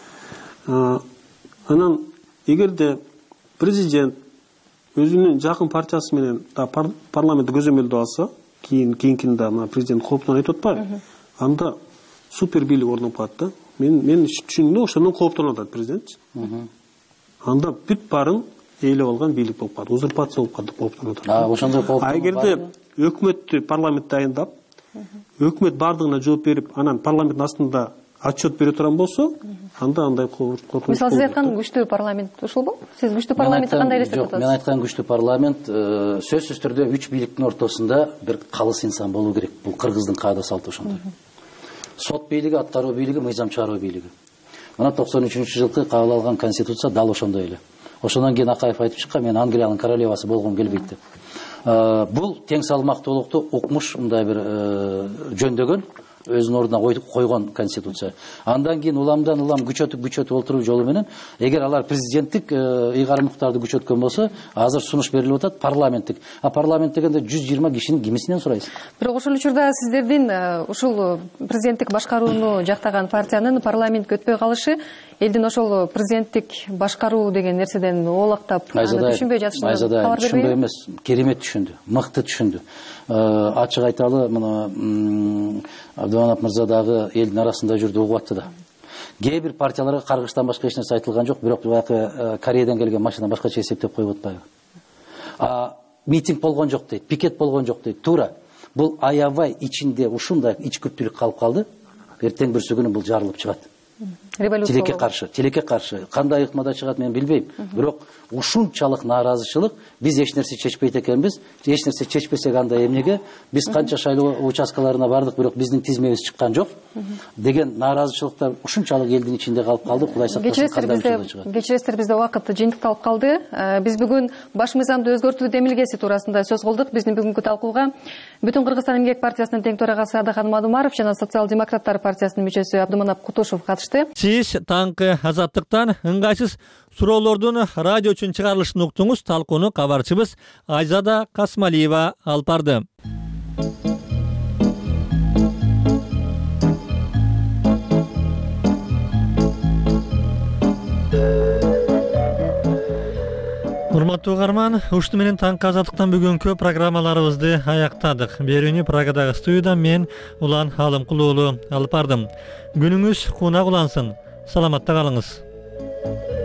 да. Анан эгерде президент өзүнүн жакын партиясы менен парламентти көзөмөлдөп алса, кийинкинде мына президент кооптонуп айтып атпайбы? Анда супер бийлик орноп калат да. Мен түшүнүмдө ошондон кооптонуп атат президент. Анда бүт баарын ээлеп алган бийлик болуп калат, узурпация болуп калды, кооптонуп атат. Ошондой кооптонуп. А эгерде өкмөттү парламент дайындап, өкмөт бардыгына жооп берип, анан парламенттин астында отчет бере турган болсо, анда андай коркунуч. Мисалы сиз айткан күчтүү парламент ушулбу? Сиз күчтүү парламентти кандай элестетип атасыз? Мен айткан күчтүү парламент сөзсүз түрдө 3 бийликтин ортосунда бир калыс инсан болуу керек. Бул кыргыздын каада салты ошондой. Сот бийлиги, аткаруу бийлиги, мыйзам чыгаруу бийлиги. Мына 93-жылкы кабыл алган конституция дал ошондой эле. Ошондон кийин Акаев айтып чыккан, мен Англиянын королевасы болгум келбейт деп. Бул тең салмактуулукту укмуш мындай бир жөндөгөн, өзүнүн ордуна койгон конституция. Андан кийин уламдан улам күчөтүп олтуруу жолу менен, эгер алар президенттик ыйгарымдыктарды күчөткөн болсо, азыр сунуш берилип атат парламенттик. А парламент дегенде 120 кишинин кимисинен сурайсыз? Бирок ошол учурда сиздердин ушул президенттик башкарууну жактаган партиянын парламентке өтпөй калышы элдин ошол президенттик башкаруу деген нерседен оолактап, аны түшүнбөй жатышына кабар бербейби? Түшүнбөй эмес, керемет түшүндү, мыкты түшүндү. Ачык айталы, мына Абдыманап мырза дагы элдин арасында жүрдү, угуп атты да. Кээ бир партияларга каргыштан башка эч нерсе айтылган жок, бирок баягы Кореядан келген машина башкача эсептеп коюп атпайбы? Митинг болгон жок дейт, пикет болгон жок дейт. Туура. Бул аябай ичинде ушундай ичкүрттүүлүк калып калды. Эртең бүрсү күнү бул жарылып чыгат. революция тилекке каршы кандай ыкмада чыгат мен билбейм, бирок ушунчалык нааразычылык, биз эч нерсе чечпейт экенбиз, эч нерсе чечпесек анда эмнеге, биз канча шайлоо участкаларына бардык, бирок биздин тизмебиз чыккан жок деген нааразычылыктар ушунчалык элдин ичинде калып калды. Кудай сактасын, кандай учурда чыгат. Кечиресиздер, бизде убакыт жыйынтыкталып калды. Биз бүгүн баш мыйзамды өзгөртүү демилгеси туурасында сөз кылдык. Биздин бүгүнкү талкууга Бүтүн Кыргызстан эмгек партиясынын тең төрагасы Адахан Мадумаров жана Социал-демократтар партиясынын мүчөсү Абдыманап Кутушев катышты. Сиз таңкы Азаттыктан ыңгайсыз суроолордун радио үчүн чыгарылышын уктуңуз. Талкууну кабарчыбыз Айзада Касмалиева алып барды. Урматтуу угарман, ушуну менен таңкы Азаттыктан бүгүнкү программаларыбызды аяктадык. Берүүнү Прагадагы студиядан мен Улан Алымкул уулу алып бардым. Күнүңүз кунак улансын. Саламатта калыңыз.